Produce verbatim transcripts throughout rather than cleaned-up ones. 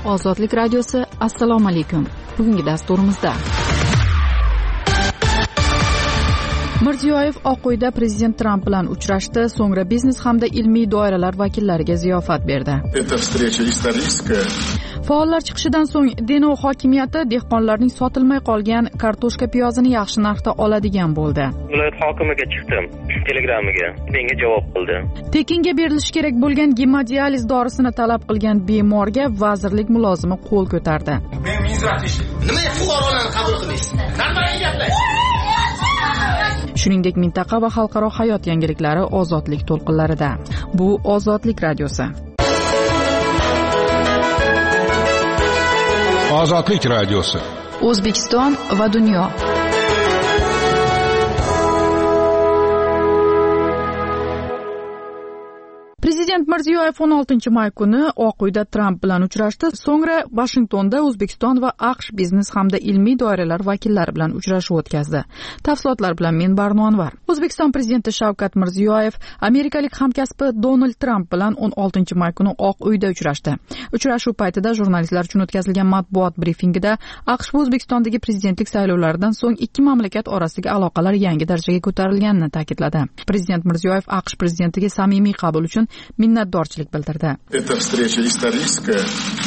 Ozodlik radiosi. Assalomu alaykum. Bugungi dasturimizda Mirziyoyev Oq uyda prezident Tramp bilan uchrashdi, so'ngra biznes hamda ilmiy doiralar vakillariga ziyofat berdi. Faollar chiqishidan so'ng Denov hokimiyati dehqonlarning sotilmay qolgan kartoshka piyozini yaxshi narxda oladigan bo'ldi. Viloyat hokimiga chiqdim, telegramiga, menga javob qildi. Tekinga berilishi kerak bo'lgan gemodializ dorisini talab qilgan bemorga vazirlik mulozimi qo'l ko'tardi. Men nima fuqarolarni qabul qilasiz? Nima gaplar? Shuningdek, mintaqa va xalqaro hayot yangiliklari Ozodlik to'lqinlarida. Bu Ozodlik radiosi. Ozodlik radiosi. O'zbekiston va dunyo. Prezident Mirziyoyev o'n oltinchi may kuni Oq uyda Tramp bilan uchrashdi, so'ngra Vashingtonda O'zbekiston va AQSh biznes hamda ilmiy doiralar vakillari bilan uchrashuv o'tkazdi. Tafsilotlar bilan men Barno Anvar. O'zbekiston prezidenti Shavkat Mirziyoyev amerikalik hamkasbi Donald Tramp bilan o'n oltinchi may kuni Oq uyda uchrashdi. Uchrashuv paytida jurnalistlar uchun o'tkazilgan matbuot brifingida AQSh va O'zbekistondagi prezidentlik saylovlaridan so'ng ikki mamlakat orasidagi aloqalar yangi darajaga ko'tarilganini ta'kidladi. Prezident Mirziyoyev AQSh prezidentiga samimiy qabul uchun minnatdorchilik bildirdi. Это встреча историческая.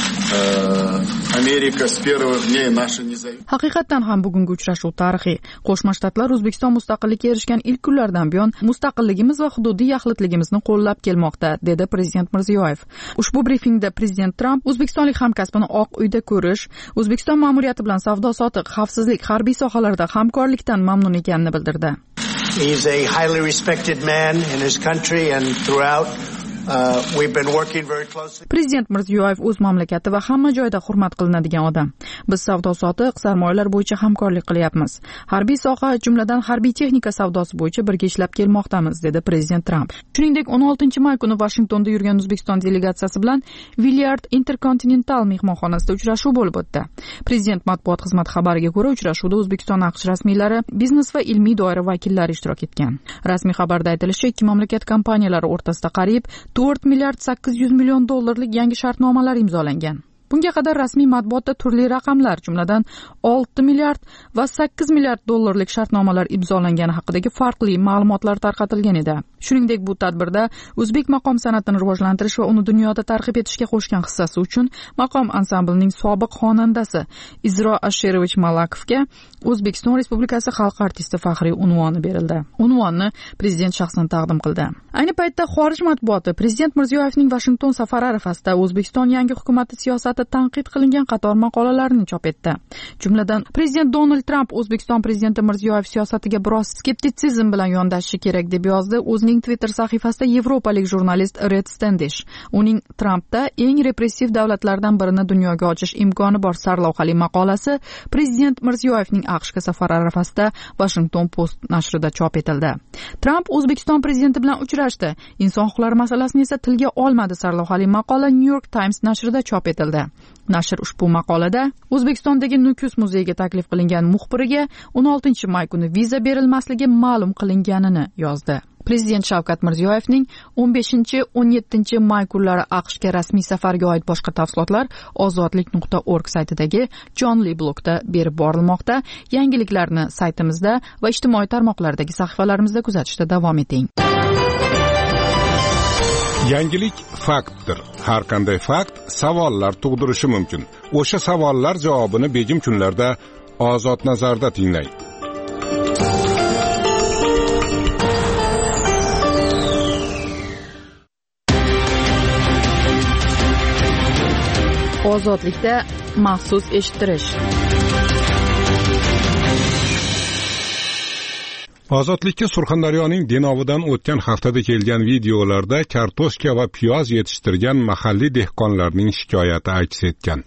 Amerika с первых дней нашей независимости. Haqiqatan ham bugungi uchrashuv tarixiy. Qo'shma Shtatlar O'zbekiston mustaqillikka erishgan ilk kunlardan buyon mustaqilligimiz va hududiy yaxlitligimizni qo'llab kelmoqda, dedi prezident Mirziyoyev. Ushbu brifingda prezident Tramp o'zbekistonlik hamkasbini Oq uyda ko'rish, O'zbekiston ma'muriyati bilan savdo-sotiq, xavfsizlik, harbiy sohalarda hamkorlikdan mamnun ekanini bildirdi. He is a highly respected man in his country and throughout. Uh, we've been working very closely. Prezident Mirziyoyev o'z mamlakati va hamma joyda hurmat qilinadigan odam. Biz savdo-sotiq, sarmoyalar bo'yicha hamkorlik qilyapmiz. Harbiy soha, jumladan harbiy texnika savdosi bo'yicha birga ishlab kelmoqdamiz, dedi prezident Tramp. Shuningdek, o'n oltinchi may kuni Vashingtonda yurgan O'zbekiston delegatsiyasi bilan Willard Intercontinental mehmonxonasida uchrashuv bo'lib o'tdi. Prezident matbuot xizmati xabariga ko'ra, uchrashuvda O'zbekiston AQSh rasmiylari, biznes va ilmiy doira vakillari ishtirok etgan. Rasmiy xabarda aytilishicha, ikki mamlakat kompaniyalari o'rtasida qariyb to'rt milliard sakkiz yuz million dollarlik yangi shartnomalar imzolangan. Bunga qadar rasmiy matbuotda turli raqamlar, jumladan olti milliard va sakkiz milliard dollarlik shartnomalar imzolangani haqidagi farqli ma'lumotlar tarqatilgan edi. Shuningdek, bu tadbirda o'zbek maqom san'atini rivojlantirish va uni dunyoda targ'ib etishga qo'shgan hissasi uchun maqom ansamblining sobiq xonandasi Izro Asherovich Malakovga O'zbekiston Respublikasi xalq artisti faxriy unvoni berildi. Unvonni prezident shaxsan taqdim qildi. Ayni paytda xorij matbuoti prezident Mirziyoyevning Vashington safari arafasida O'zbekiston yangi hukumati siyosati tanqid qilingan qator maqolalarni chop etdi. Jumladan, prezident Donald Tramp O'zbekiston prezidenti Mirziyoyev siyosatiga biroz skeptitsizm bilan yondashishi kerak deb yozdi o'zining Twitter sahifasida yevropalik jurnalist Red Standish. Uning Trampda eng repressiv davlatlardan birini dunyoga ochish imkoni bor sarlavhali maqolasi prezident Mirziyoyevning AQShga safari arafasida Washington Post nashrida chop etildi. Tramp O'zbekiston prezidenti bilan uchrashdi. Inson huquqlari masalasini esa tilga olmadi sarlavhali maqola New York Times nashrida chop etildi. Nashr ushbu maqolada O'zbekistondagi Nukus muzeyiga taklif qilingan muxbiriga o'n oltinchi may kuni viza berilmasligi ma'lum qilinganini yozdi. Prezident Shavkat Mirziyoyevning o'n beshinchi o'n yettinchi may kunlari AQShga rasmiy safarga oid boshqa tafsilotlar ozodlik nuqta org saytidagi jonli blogda berib borilmoqda. Yangiliklarni saytimizda va ijtimoiy tarmoqlardagi sahifalarimizda kuzatishda davom eting. Yangilik faktdir. Har qanday fakt savollar tug'dirishi mumkin. O'sha savollar javobini begim kunlarda Ozod nazarda tinglang. Ozodlikda maxsus eshittirish. Ozodlikka Surxondaryoning Denovidan o'tgan haftada kelgan videolarda kartoshka va piyoz yetishtirgan mahalliy dehqonlarning shikoyati aks etgan.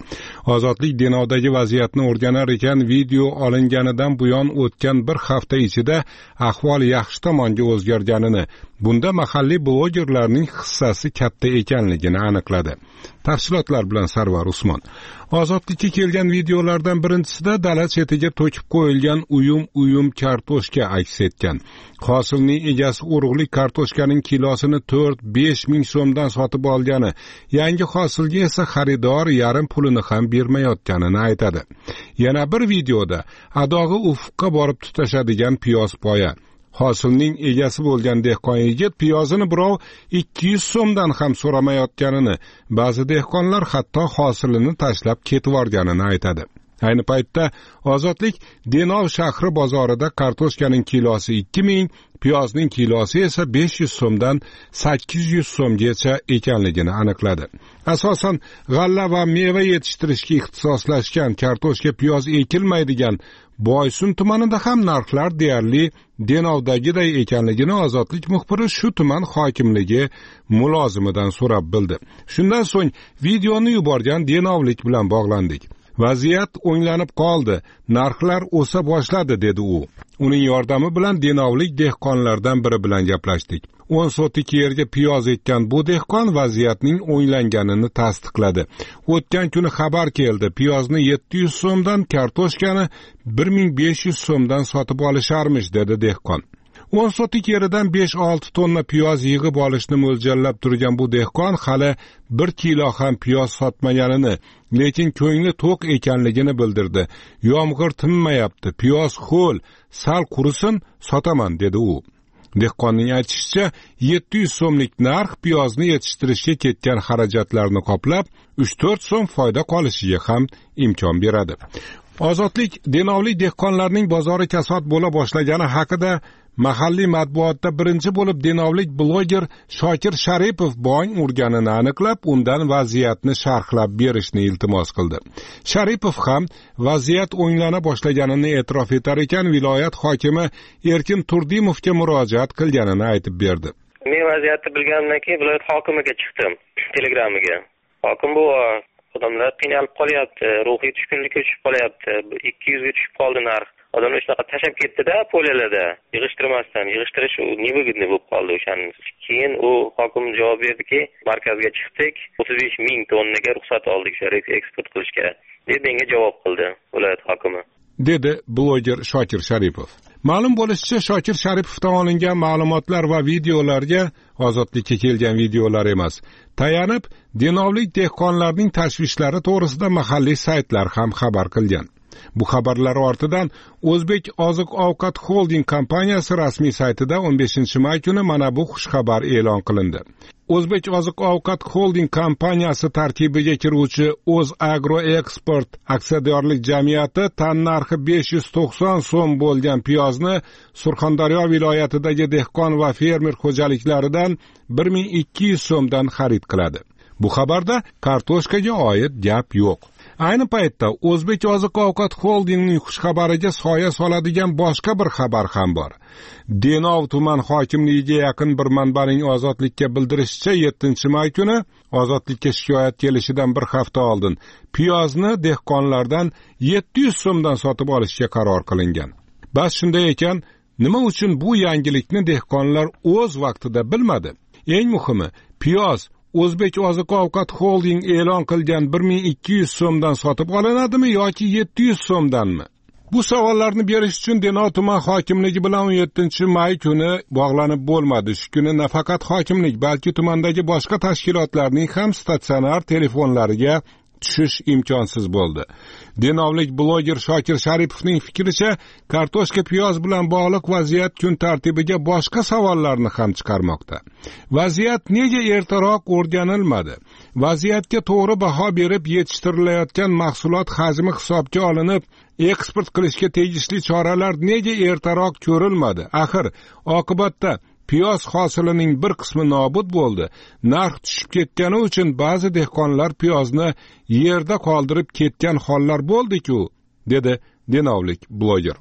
Ozodlik Denovdagi vaziyatni o'rganar ekan, video olinganidan buyon o'tgan bir hafta ichida ahvol yaxshi tomonga o'zgarganini, bunda mahalliy blogerlarning hissasi katta ekanligini aniqladi. Tafsilotlar bilan Sarvar Usmon. Ozodlikka kelgan videolardan birinchisida dala chetiga to'kib qo'yilgan uyum-uyum kartoshka aks etgan. Hosilning egasi urug'lik kartoshkaning kilosini to'rt besh ming so'mdan sotib olgani, yangi hosilga esa xaridor yarim pulini ham bermayotganini aytadi. Yana bir videoda adog'i ufqqa borib tutashadigan piyoz poya. Hosilning egasi bo'lgan dehqon yigit piyozini birov ikki yuz so'mdan ham so'ramayotganini, ba'zi dehqonlar hatto hosilini tashlab ketib yorganini aytadi. Ayni paytda Ozodlik Denov shahri bozorida kartoshkaning kilosi ikki ming, piyozning kilosi esa besh yuz so'mdan sakkiz yuz so'mgacha ekanligini aniqladi. Asosan g'alla va meva yetishtirishga ixtisoslashgan kartoshka piyoz ekilmaydigan Boysun tumanida ham narxlar deyarli Denovdagiday ekanligini Ozodlik muxbiri shu tuman hokimligi mulozimidan so'rab bildi. Shundan so'ng videoni yuborgan Denovlik bilan bog'landik. Vaziyat o'nglanib qoldi, narxlar o'sa boshladi, dedi u. Uning yordami bilan Denovlik dehqonlardan biri bilan gaplashdik. o'n sotik yerga piyoz ekkan bu dehqon vaziyatning o'nglanganini tasdiqladi. O'tgan kuni xabar keldi, piyozni yetti yuz so'mdan, kartoshkani bir ming besh yuz so'mdan sotib olisharmish, dedi dehqon. o'n sotik yeridan besh olti tonna piyoz yig'ib olishni mo'ljallab turgan bu dehqon hali bir kilo ham piyoz sotmaganini, lekin ko'ngli to'q ekanligini bildirdi. Yomg'ir tinmayapti, piyoz ho'l, sal qurisin, sotaman, dedi u. Dehqonning aytishicha, yetti yuz so'mlik narx piyozni yetishtirishga ketgan xarajatlarni qoplab, uch to'rt so'm foyda qolishiga ham imkon beradi. Ozodlik Denovlik dehqonlarning bozori kasod bo'la boshlagani haqida mahalliy matbuotda birinchi bo'lib Denovlik bloger Shokir Sharipov bong urganini aniqlab, undan vaziyatni sharhlab berishni iltimos qildi. Sharipov ham vaziyat o'nglana boshlaganini e'tirof etar ekan, viloyat hokimi Erkin Turdimovga murojaat qilganini aytib berdi. Men vaziyatni bilganimdan keyin viloyat hokimiga chiqdim, telegramiga. Hokim bu odamlar qiynalib qolyapti, ruhiy tushkunlikka tushib qolyapti, ikki yuzga tushib qoldi narx. Odamlar shunaqa tashab ketdi-da, poliyalarda, yig'ishtirmasdan, yig'ishtirish u nevigidni bo'lib qoldi o'shaning. Keyin u hokim javob berdiki, markazga chiqdik, o'ttiz besh ming tonnaga ruxsat oldik, sharif eksport qilishga, deb menga javob qildi viloyat hokimi, dedi bloger Shokir Sharipov. Ma'lum bo'lishicha, Shokir Sharipovdan olingan ma'lumotlar va videolarga Ozodlikka kelgan videolar emas, tayanib Denovlik dehqonlarning tashvishlari to'g'risida mahalliy saytlar ham xabar qilgan. Bu xabarlar ortidan O'zbek oziq-ovqat holding kompaniyasi rasmiy saytida o'n beshinchi may kuni mana bu xushxabar e'lon qilindi. O'zbek oziq-ovqat holding kompaniyasi tarkibiga kiruvchi O'zagro Export aksiyadorlik jamiyati tan narxi besh yuz to'qson so'm bo'lgan piyozni Surxondaryo viloyatidagi dehqon va fermer xo'jaliklaridan bir ming ikki yuz so'mdan xarid qiladi. Bu xabarda kartoshkaga oid gap yo'q. Ayni paytda O'zbek oziq-ovqat holdingining xushxabariga soya soladigan boshqa bir xabar ham bor. Denov tuman hokimligiga yaqin bir manbaning Ozodlikka bildirishicha, yettinchi may kuni Ozodlikka shikoyat kelishidan bir hafta oldin piyozni dehqonlardan yetti yuz so'mdan sotib olishga qaror qilingan. Bas shunday ekan, nima uchun bu yangilikni dehqonlar o'z vaqtida bilmadi? Eng muhimi, piyoz O'zbek oziq-ovqat holding e'lon qilgan bir ming ikki yuz so'mdan sotib olinadimi yoki yetti yuz so'mdanmi? Bu savollarni berish uchun Denov tuman hokimligi bilan o'n yettinchi may kuni bog'lanib bo'lmadi. Shu kuni nafaqat hokimlik, balki tumandagi boshqa tashkilotlarning ham statsionar telefonlariga tushish imkonsiz bo'ldi. Denovlik bloger Shokir Sharipovning fikricha, kartoshka piyoz bilan bog'liq vaziyat kun tartibiga boshqa savollarni ham chiqarmoqda. Vaziyat nega ertaroq o'rganilmadi? Vaziyatga to'g'ri baho berib yetishtirilayotgan mahsulot hajmi hisobga olinib, eksport qilishga tegishli choralar nega ertaroq ko'rilmadi? Axir oqibatda piyoz hosilining bir qismi nobud bo'ldi. Narx tushib ketgani uchun ba'zi dehqonlar piyozni yerda qoldirib ketgan hollar bo'ldi-ku, dedi Denovlik bloger.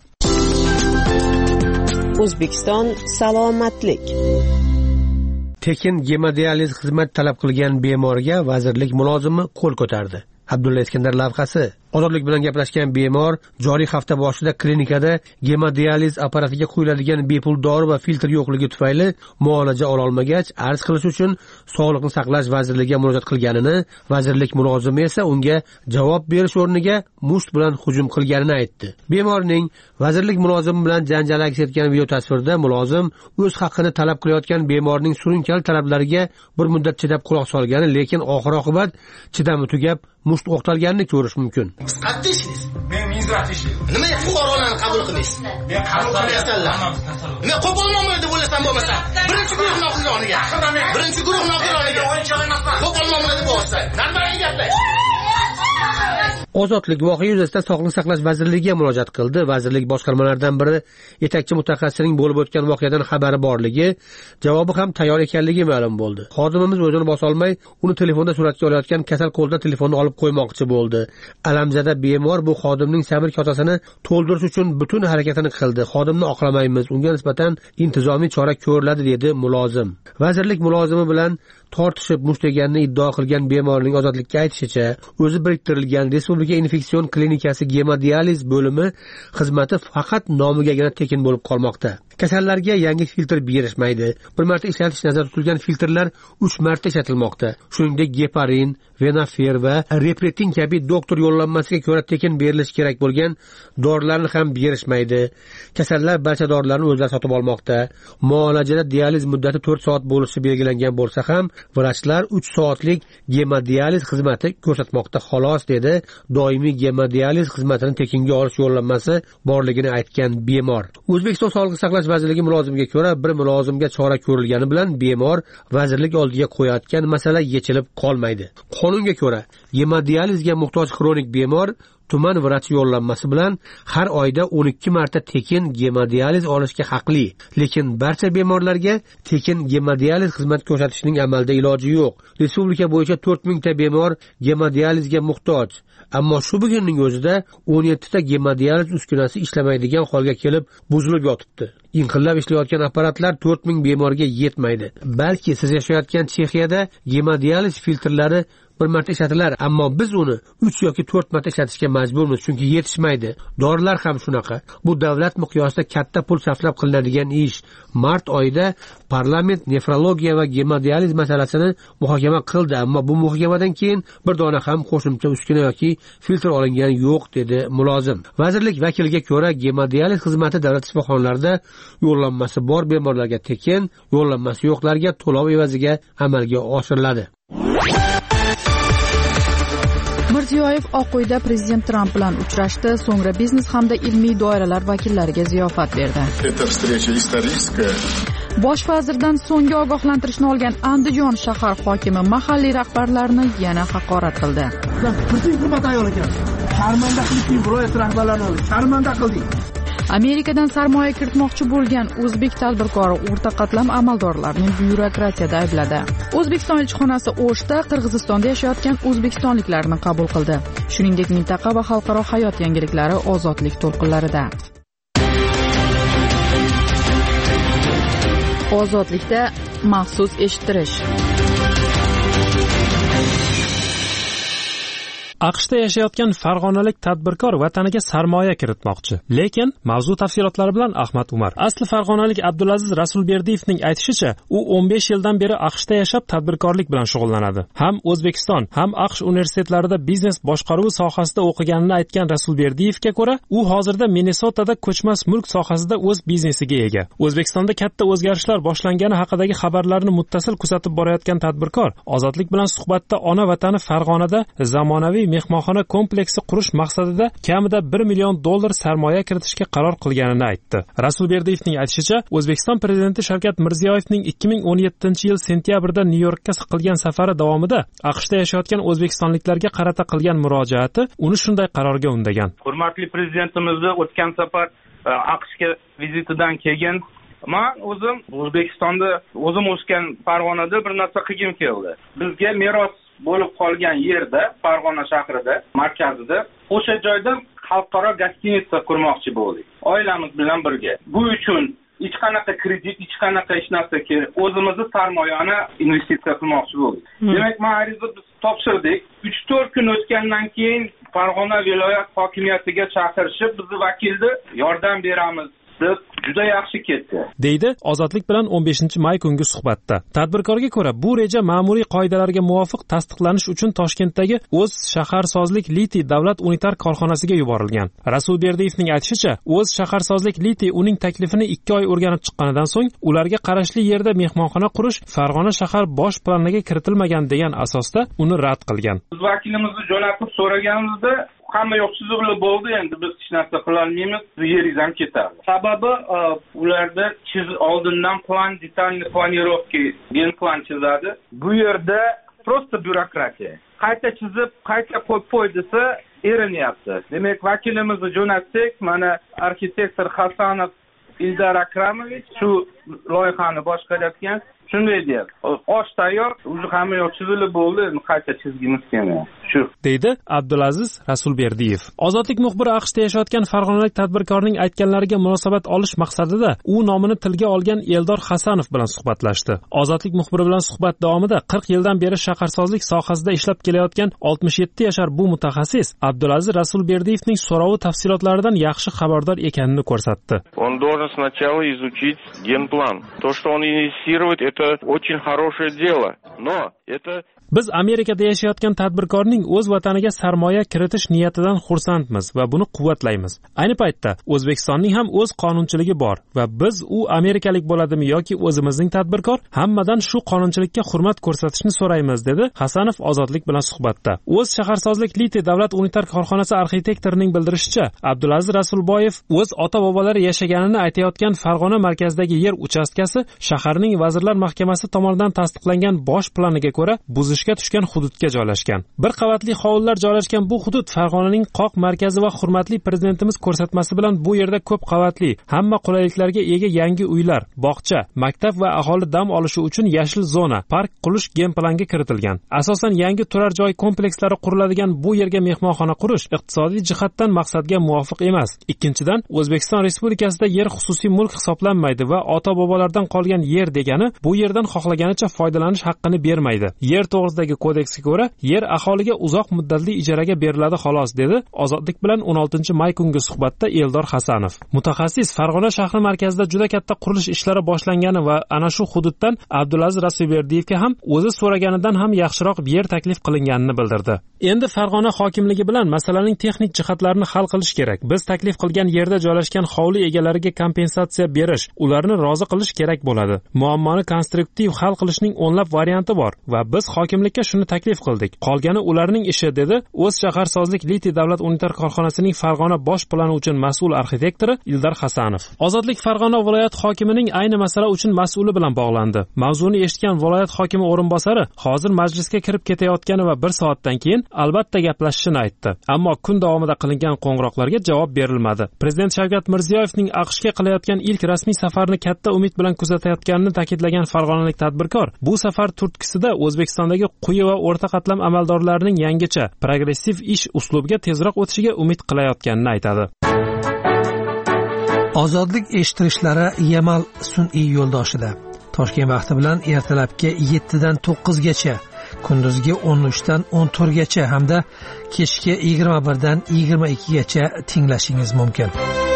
O'zbekiston salomatlik. Tekin gemodializ xizmat talab qilgan bemorga vazirlik mulozimi qo'l ko'tardi. Abdulla Iskandar lavhasi. Ozodlik bilan gaplashgan bemor joriy hafta boshida klinikada gemodializ apparatiga quyiladigan bepul dori va filtr yo'qligi tufayli muolaja ola olmagach, arz qilish uchun Sog'liqni saqlash vazirligiga murojaat qilganini, vazirlik mulozimi esa unga javob berish o'rniga musht bilan hujum qilganini aytdi. Bemorning vazirlik mulozimi bilan janjal aks etgan video tasvirda mulozim o'z haqqini talab qilayotgan bemorning surunkali talablariga bir muddat chidab quloq solgani, lekin oxir-oqibat chidami tugab musht o'qtalganini ko'rish mumkin. Qattiq ishlaysiz. Men minzrat ishlayman. Nima fuqarolarni qabul qilmaysiz? Men qabul qilyapsanlar. Men qo'p olmayman deb o'ylasam bo'lmasa, birinchi guruh noqiloniga. Birinchi guruh noqiloniga. Qo'p olmayman deb o'ylasam. Normal gaplar. Ozodlik voqea yuzasidan Sog'liqni saqlash vazirligiga murojaat qildi. Vazirlik boshqarmalaridan biri yetakchi mutaxassisning bo'lib o'tgan voqeadan xabari borligi, javobi ham tayyor ekanligi ma'lum bo'ldi. Xodimimiz o'zini bosa olmay, uni telefonda suratga olayotgan kasal qo'ldan telefonni olib qo'ymoqchi bo'ldi. Alamzada bemor bu xodimning sabr kosasini to'ldirish uchun butun harakatini qildi. Xodimni oqlamaymiz, unga nisbatan intizomiy chora ko'riladi, dedi mulozim. Vazirlik mulozimi bilan tortishib mushtlaganini iddao qilgan bemorning ozodlikka aytishicha, o'zi biriktirilgan Respublika infeksion klinikasi gemodializ bo'limi xizmati faqat nomigagina tekin bo'lib qolmoqda. Kasallarga yangi filtr berishmaydi. Bir marta ishlatish nazarda tutilgan filtrlar uch marta ishlatilmoqda. Shuningdek, geparin, venafer va repretin kabi doktor yo'llanmasiga ko'ra tekin berilishi kerak bo'lgan dorilarni ham berishmaydi. Kasallar barcha dorilarni o'zlari sotib olmoqda. Muolajada dializ muddati to'rt soat bo'lishi belgilangan bo'lsa ham, vrachlar uch soatlik gemodializ xizmati ko'rsatmoqda xolos, dedi. Doimiy gemodializ xizmatini tekinga olish yo'llanmasi borligini aytgan bemor. O'zbekiston Sog'liqni saqlash vazirligi mulozimiga ko'ra, bir mulozimga chora ko'rilgani bilan bemor vazirlik oldiga qo'yayotgan masala yechilib qolmaydi. Qonunga ko'ra, gemodializga muhtoj xronik bemor tuman vrach yo'llanmasi bilan har oyda o'n ikki marta tekin gemodializ olishga haqli. Lekin barcha bemorlarga tekin gemodializ xizmat ko'rsatishning amalda iloji yo'q. Respublika bo'yicha to'rt ming ta bemor gemodializga muhtoj. Ammo shu bugunning o'zida o'n yetti ta gemodializ uskunasi ishlamaydigan holga kelib, buzilib yotibdi. Inqillab ishlayotgan apparatlar to'rt ming bemorga yetmaydi. Balki siz yashayotgan Chexiyada gemodializ filtrlari bir marta ishlatilar, ammo biz uni uch yoki to'rt marta ishlatishga majburmiz, chunki yetishmaydi. Dorilar ham shunaqa. Bu davlat miqyosida katta pul sarflab qilinadigan ish. Mart oyida parlament nefrologiya va gemodializ masalasini muhokama qildi, ammo bu muhokamadan keyin bir dona ham qo'shimcha uskuna yoki filtr olingani yo'q, dedi mulozim. Vazirlik vakiliga ko'ra, gemodializ xizmati davlat shifoxonalarida yo'llanmasi bor bemorlarga tekin, yo'llanmasi yo'qlarga to'lov evaziga amalga oshiriladi. Mirziyoyev Oq uyda prezident Tramp bilan uchrashdi, so'ngra biznes hamda ilmiy doiralar vakillariga ziyofat berdi. Bosh vazirdan so'nggi ogohlantirishni olgan Andijon shahar hokimi mahalliy rahbarlarni yana haqorat qildi. Butun hukumat ayol ekan. Sharmanda qilding viloyat rahbarlarini, sharmanda qilding. Amerikadan sarmoya kiritmoqchi bo'lgan o'zbek tadbirkori o'rta qatlam amaldorlarni byurokratiyada aybladi. O'zbekiston elchixonasi O'shda Qirg'izistonda yashayotgan o'zbekistonliklarni qabul qildi. Shuningdek, mintaqa va xalqaro hayot yangiliklari ozodlik to'lqinlarida. Ozodlikda maxsus eshittirish. aqshda yashayotgan farg'onalik tadbirkor vataniga sarmoya kiritmoqchi. Lekin mavzu tafsilotlari bilan Ahmad Umar. Asli farg'onalik Abdulaziz Rasulberdiyevning aytishicha, u o'n besh yildan beri aqshda yashab tadbirkorlik bilan shug'ullanadi. Ham O'zbekiston, ham AQSh universitetlarida biznes boshqaruvi sohasida o'qiganini aytgan Rasulberdiyevga ko'ra, u hozirda Minnesotada ko'chmas mulk sohasida o'z biznesiga ega. O'zbekistonda katta o'zgarishlar boshlangani haqidagi xabarlarni muttasil kuzatib borayotgan tadbirkor Ozodlik bilan suhbatda ona vatani Farg'onada zamonaviy mehmonxona kompleksi qurish maqsadida kamida bir million dollar sarmoya kiritishga qaror qilganini aytdi. Rasulberdiyevning aytishicha, O'zbekiston prezidenti Shavkat Mirziyoyevning ikki ming o'n yettinchi yil sentyabrda Nyu-Yorkka qilgan safari davomida aqshda yashayotgan o'zbekistonliklarga qarata qilgan murojaati uni shunday qarorga undagan. Hurmatli prezidentimizni o'tgan safar aqshga vizitidan keyin men o'zim O'zbekistonda o'zim o'sgan Farg'onada bir narsa qilgim keldi. Bizga meros bo'lib qolgan yerda, Farg'ona shahrida, markazida, o'sha joyda xalqaro gostinitsa qurmoqchi bo'ldik. Oilamiz bilan birga. Bu uchun hech qanaqa kredit, hech qanaqa hech narsa kerak. O'zimizni sarmoyani investitsiya qilmoqchi bo'ldik. Hmm. Demak, men ariza biz topshirdik. uch to'rt kun o'tgandan keyin Farg'ona viloyat hokimiyatiga chaqirishib, bizni vakilni yordam beramiz deb juda yaxshi ketdi, deydi Ozodlik bilan o'n beshinchi may kungi suhbatda. Tadbirkorga ko'ra, bu reja ma'muriy qoidalarga muvofiq tasdiqlanish uchun Toshkentdagi O'z shaharsozlik litiy davlat unitar korxonasiga yuborilgan. Rasulberdiyevning aytishicha, O'z shaharsozlik litiy uning taklifini ikki oy o'rganib chiqqanidan so'ng ularga qarashli yerda mehmonxona qurish Farg'ona shahar bosh planiga kiritilmagan degan asosda uni rad qilgan. Biz vakilimizni jo'natib so'raganimizda hamma yoq chiziqli bo'ldi, endi biz hech narsa qila olmaymiz, yeringiz ham ketadi. Sababi ularda chiz oldindan plan, detalniy planirovka, gen plan chizadi. Bu yerda prosta byurokratiya. Qayta chizib, qayta qo'yib qo'y desa, erinyapti. Demak, vakilimizni jo'natsak, mana arxitektor Hasanov Ildar Akramovich shu loyihani boshqarayotgan. Shunday deydi. Osh tayyor, o'zi hamma yoq chizilib bo'ldi, qayta chizgimiz kelmayapti. Shu deydi Abdulaziz Rasulberdiyev. Ozodlik muxbiri AQShda yashayotgan farg'onalik tadbirkorning aytganlariga munosabat olish maqsadida u nomini tilga olgan Eldor Hasanov bilan suhbatlashdi. Ozodlik muxbiri bilan suhbat davomida qirq yildan beri shaharsozlik sohasida ishlab kelayotgan oltmish yetti yashar bu mutaxassis Abdulaziz Rasulberdiyevning so'rovi tafsilotlaridan yaxshi xabardor ekanini ko'rsatdi. Он должен сначала изучить генплан. То, что он инициирует, это очень хорошее дело, но это Biz Amerikada yashayotgan tadbirkorning o'z vataniga sarmoya kiritish niyatidan xursandmiz va buni quvvatlaymiz. Ayni paytda O'zbekistonning ham o'z qonunchiligi bor va biz u amerikalik bo'ladimi yoki o'zimizning tadbirkor, hammadan shu qonunchilikka hurmat ko'rsatishni so'raymiz, dedi Hasanov Ozodlik bilan suhbatda. O'z shaharsozlik litiy davlat unitar korxonasi arxitektorining bildirishicha, Abdulaziz Rasulboyev o'z ota-bobolari yashaganini aytayotgan Farg'ona markazidagi yer uchastkasi shaharning Vazirlar Mahkamasi tomonidan tasdiqlangan bosh planiga ko'ra buzish tushgan hududga joylashgan. Bir qavatli hovlilar joylashgan bu hudud Farg'onaning qoq markazi va hurmatli prezidentimiz ko'rsatmasi bilan bu yerda ko'p qavatli, hamma qulayliklarga ega yangi uylar, bog'cha, maktab va aholi dam olishi uchun yashil zona, park qurish gen planga kiritilgan. Asosan yangi turar joy komplekslari quriladigan bu yerga mehmonxona qurish iqtisodiy jihatdan maqsadga muvofiq emas. Ikkinchidan, O'zbekiston Respublikasida yer xususiy mulk hisoblanmaydi va ota-bobolardan qolgan yer degani bu yerdan xohlaganicha foydalanish haqqini bermaydi. Yer to'g'risidagi kodeksga ko'ra yer aholiga uzoq muddatli ijaraga beriladi xolos, dedi Ozodlik bilan o'n oltinchi may kungi suhbatda Eldor Hasanov. Mutaxassis Farg'ona shahri markazida juda katta qurilish ishlari boshlangani va ana shu hududdan Abdulaziz Rasulberdiyevga ham o'zi so'raganidan ham yaxshiroq yer taklif qilinganini bildirdi. Endi Farg'ona hokimligi bilan masalaning texnik jihatlarini hal qilish kerak. Biz taklif qilgan yerda joylashgan hovli egalariga kompensatsiya berish, ularni rozi qilish kerak bo'ladi. Muammoni konstruktiv hal qilishning o'nlab varianti bor va biz hokimlikka shuni taklif qildik. Qolgani ularning ishi, dedi O'z shaharsozlik litiy davlat unitar korxonasining Farg'ona bosh plani uchun mas'ul arxitektori Ildar Hasanov. Ozodlik Farg'ona viloyat hokimining ayni masala uchun mas'uli bilan bog'landi. Mavzuni eshitgan viloyat hokimi o'rinbosari hozir majlisga kirib ketayotgani va bir soatdan keyin albatta gaplashishini aytdi. Ammo kun davomida qilingan qo'ng'iroqlarga javob berilmadi. Prezident Shavkat Mirziyoyevning AQShga qilayotgan ilk rasmiy safarini katta umid bilan kuzatayotganini ta'kidlagan farg'onalik tadbirkor, bu safar turtkisida O'zbekistondagi quyi va o'rta qatlam amaldorlarining yangicha, progressiv ish uslubiga tezroq o'tishiga umid qilayotganini aytadi. Ozodlik eshittirishlari Yamal sun'iy yo'ldoshida Toshkent vaqti bilan ertalabki yettidan to'qqizgacha, kunduzgi o'n uchdan o'n to'rtgacha hamda kechki yigirma birdan yigirma ikkigacha tinglashingiz mumkin.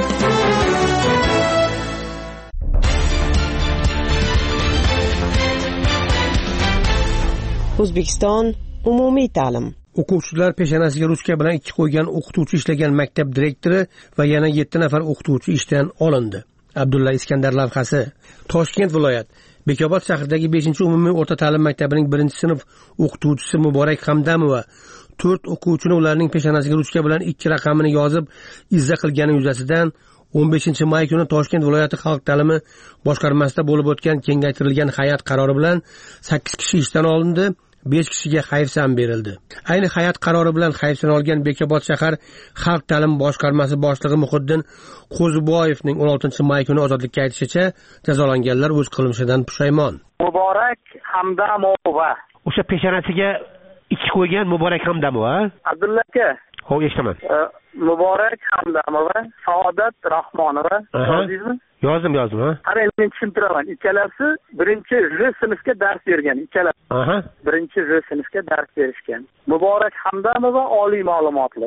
O'zbekiston umumiy ta'lim. O'quvchilar peshonasiga ruchka bilan ikki qo'ygan o'qituvchi ishlagan maktab direktori va yana yetti nafar o'qituvchi ishdan olindi. Abdulla Iskandar lavhasi. Toshkent viloyat Bekobod shahridagi beshinchi umumiy o'rta ta'lim maktabining birinchi sinf o'qituvchisi Muborak Hamdamova to'rt o'quvchini ularning peshonasiga ruchka bilan ikki raqamini yozib izza qilgani yuzasidan o'n beshinchi may kuni Toshkent viloyati xalq ta'limi boshqarmasida bo'lib o'tgan kengaytirilgan hay'at qarori bilan sakkiz kishi ishdan olindi, besh kishiga hayfsan berildi. Ayni hay'at qarori bilan hayfsan olgan Bekobod shahar xalq ta'limi boshqarmasi boshlig'i Muhiddin Qo'ziboyevning o'n oltinchi may kuni ozodlikka aytishicha, jazolanganlar o'z qilmishidan pushaymon. Muborak Hamdamova. O'sha peshonasiga ikki qo'ygan Muborak Hamdamova. Abdulla aka. Xo'p, eshitaman. Muborak Hamdamova, Saodat Rahmonova. Yozingizmi? Yozdim, yozdim, ha. Qarang, men tushuntiraman. Ikkalasi birinchi R sinfga dars bergan, ikkalasi. Aha. Birinchi R sinfga dars berishgan. Muborak Hamdamova oliy ma'lumotli.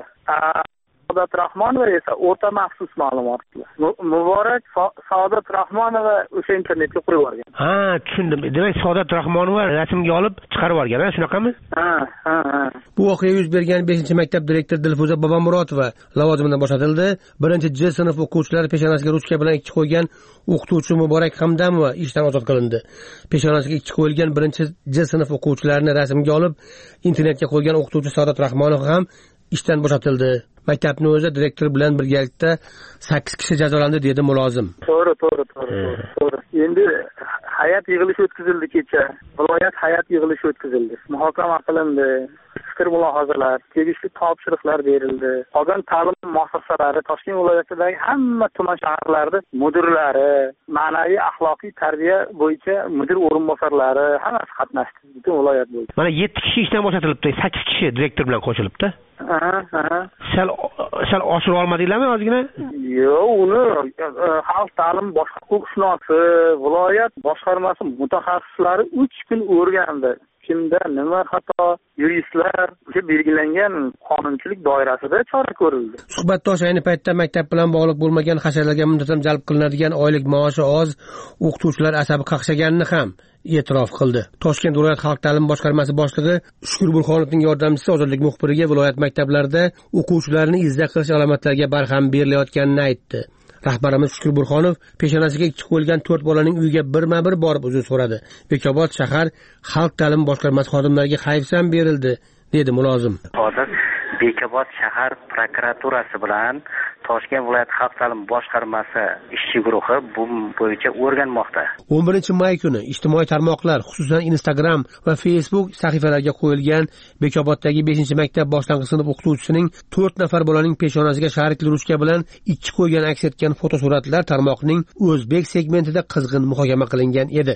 Saodat Rahmonova esa o'rta maxsus ma'lumotli. Muborak Saodat Rahmonova o'sha internetga qo'yib yuborgan. Ha, tushundim. Demak, Saodat Rahmonova rasmga olib chiqarib yuborgan, ha, shunaqami? Ha, ha, ha. Bu voqea yuz bergan beshinchi maktab direktori Dilfuza Bobomurotova lavozimidan bo'shatildi. birinchi J sinf o'quvchilari peshonasiga ruchka bilan ikki qo'ygan o'qituvchi Muborak Hamdamova ishdan ozod qilindi. Peshonasiga ikki qo'yilgan birinchi J sinf o'quvchilarini rasmga olib internetga qo'ygan o'qituvchi Saodat Rahmonov ham ishdan bo'shatildi. Maktabning o'zi direktor bilan birgalikda sakkiz kishi jazolandi, dedi mulozim. To'g'ri, to'g'ri, to'g'ri, to'g'ri. Endi hay'at yig'ilishi o'tkazildi kecha. Viloyat hay'at yig'ilishi o'tkazildi. Muhokama qilindi. Fikr mulohazalar, tegishli topshiriqlar berildi. Qolgan ta'lim muassasalari, Toshkent viloyatidagi hamma tuman shaharlarda mudirlari, ma'naviy axloqiy tarbiya bo'yicha mudir o'rinbosarlari hammasi qatnashdi, butun viloyat bo'yicha. Mana yetti kishi ishdan bo'shatilibdi, sakkiz kishi direktor bilan qo'shilibdi. Aha, aha. Sal sal oshirib olmadinglarmi ozgina? Yo'q, uni xalq ta'limi boshqa huquqshunosi, viloyat boshqarmasi mutaxassislari uch kun o'rgandi. Kimda nima xato, yuristlar o'sha belgilangan qonunchilik doirasida chora ko'rildi. Suhbatdosh ayni paytda maktab bilan bog'liq bo'lmagan hasharlarga muntazam jalb qilinadigan oylik maoshi oz o'qituvchilar asabi qaqshaganini ham e'tirof qildi. Toshkent viloyat xalq ta'limi boshqarmasi boshlig'i Shukur Burxonovning yordamchisi ozodlik muxbiriga viloyat maktablarida o'quvchilarni izza qilish alomatlariga barham berilayotganini aytdi. Rahbarimiz Shukur Burxonov peshonasiga ikki qo'yilgan to'rt bolaning uyiga birma-bir borib uzr so'radi. Bekobod shahar xalq ta'limi boshqarmasi xodimlariga hayfsan berildi, dedi mulozim. Hozir Bekobod shahar prokuraturasi bilan Toshkent viloyat xalq ta'limi boshqarmasi ishchi guruhi bu bo'yicha o'rganmoqda. o'n birinchi may kuni ijtimoiy tarmoqlar, xususan Instagram va Facebook sahifalariga qo'yilgan Bekoboddagi beshinchi maktab boshlang'ich sinf o'qituvchisining to'rt nafar bolaning peshonasiga sharikli ruchka bilan ikki qo'ygan aks etgan fotosuratlar tarmoqning o'zbek segmentida qizg'in muhokama qilingan edi.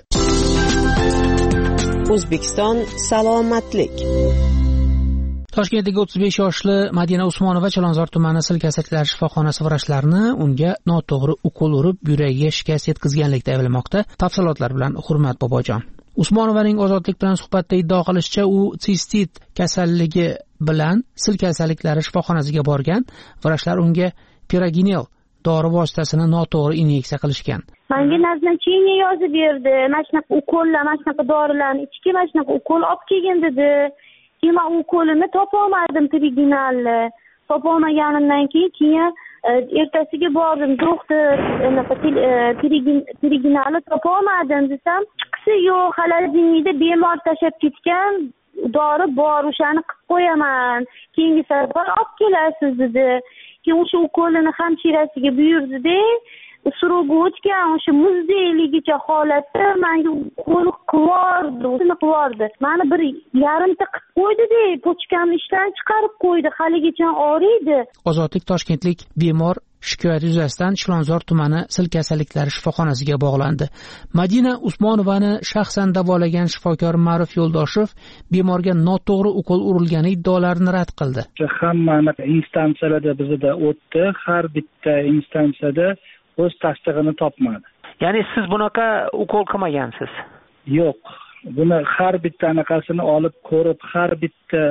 O'zbekiston salomatlik. Toshkentdagi o'ttiz besh yoshli Madina Usmonova Chilonzor tumani Silkasaklar shifoxonasi vrachlarini unga noto'g'ri ukol urib, yuragiga shikast yetkazganlikda ayblamoqda. Tafsilotlar bilan Hurmat Bobojon. Usmonovaning ozodlik bilan suhbatda iddao qilishicha, u sistit kasalligi bilan Silkasaliklari shifoxonasiga borgan. Vrachlar unga Piraginel dori vositasini noto'g'ri inyeksiya qilishgan. Menga nazначение yozib berdi. Mana shunaqa ukollar, mana shunaqa dorilarni ichki, mana shunaqa ukol olib kelgin dedi. Keyin u ukolini topolmadim, Piraginelni. Topolmaganimdan keyin keyin ertasiga bordim, doktor, anaqa Piraginelni topolmadim desam, chiqsa yo'q, xolodilnikda bemor tashab ketgan dori bor, o'shani qilib qo'yaman. Keyingi safar olib kelasiz dedi. Keyin o'sha ukolini hamshirasiga buyurdi-da, surugi o'tgan o'sha muzdayligicha holatda menga qo'li qivordi, o'zini qivordi. Mani bir yarimta qilib qo'ydi-da, pochkamni ishdan chiqarib qo'ydi, haligacha og'riydi. Ozodlik toshkentlik bemor shikoyat yuzasidan Chilonzor tumani Silkasaliklari shifoxonasiga bog'landi. Madina Usmonovani shaxsan davolagan shifokor Ma'ruf Yo'ldoshev bemorga noto'g'ri ukol urilgani iddaolarini rad qildi. Hamma instansiyalarda bizda o'tdi, har bitta instansiyada o'z tasdig'ini topmadi. Ya'ni siz bunaqa ukol qilmagansiz? Yo'q. Buni har bitta anaqasini olib ko'rib, har bitta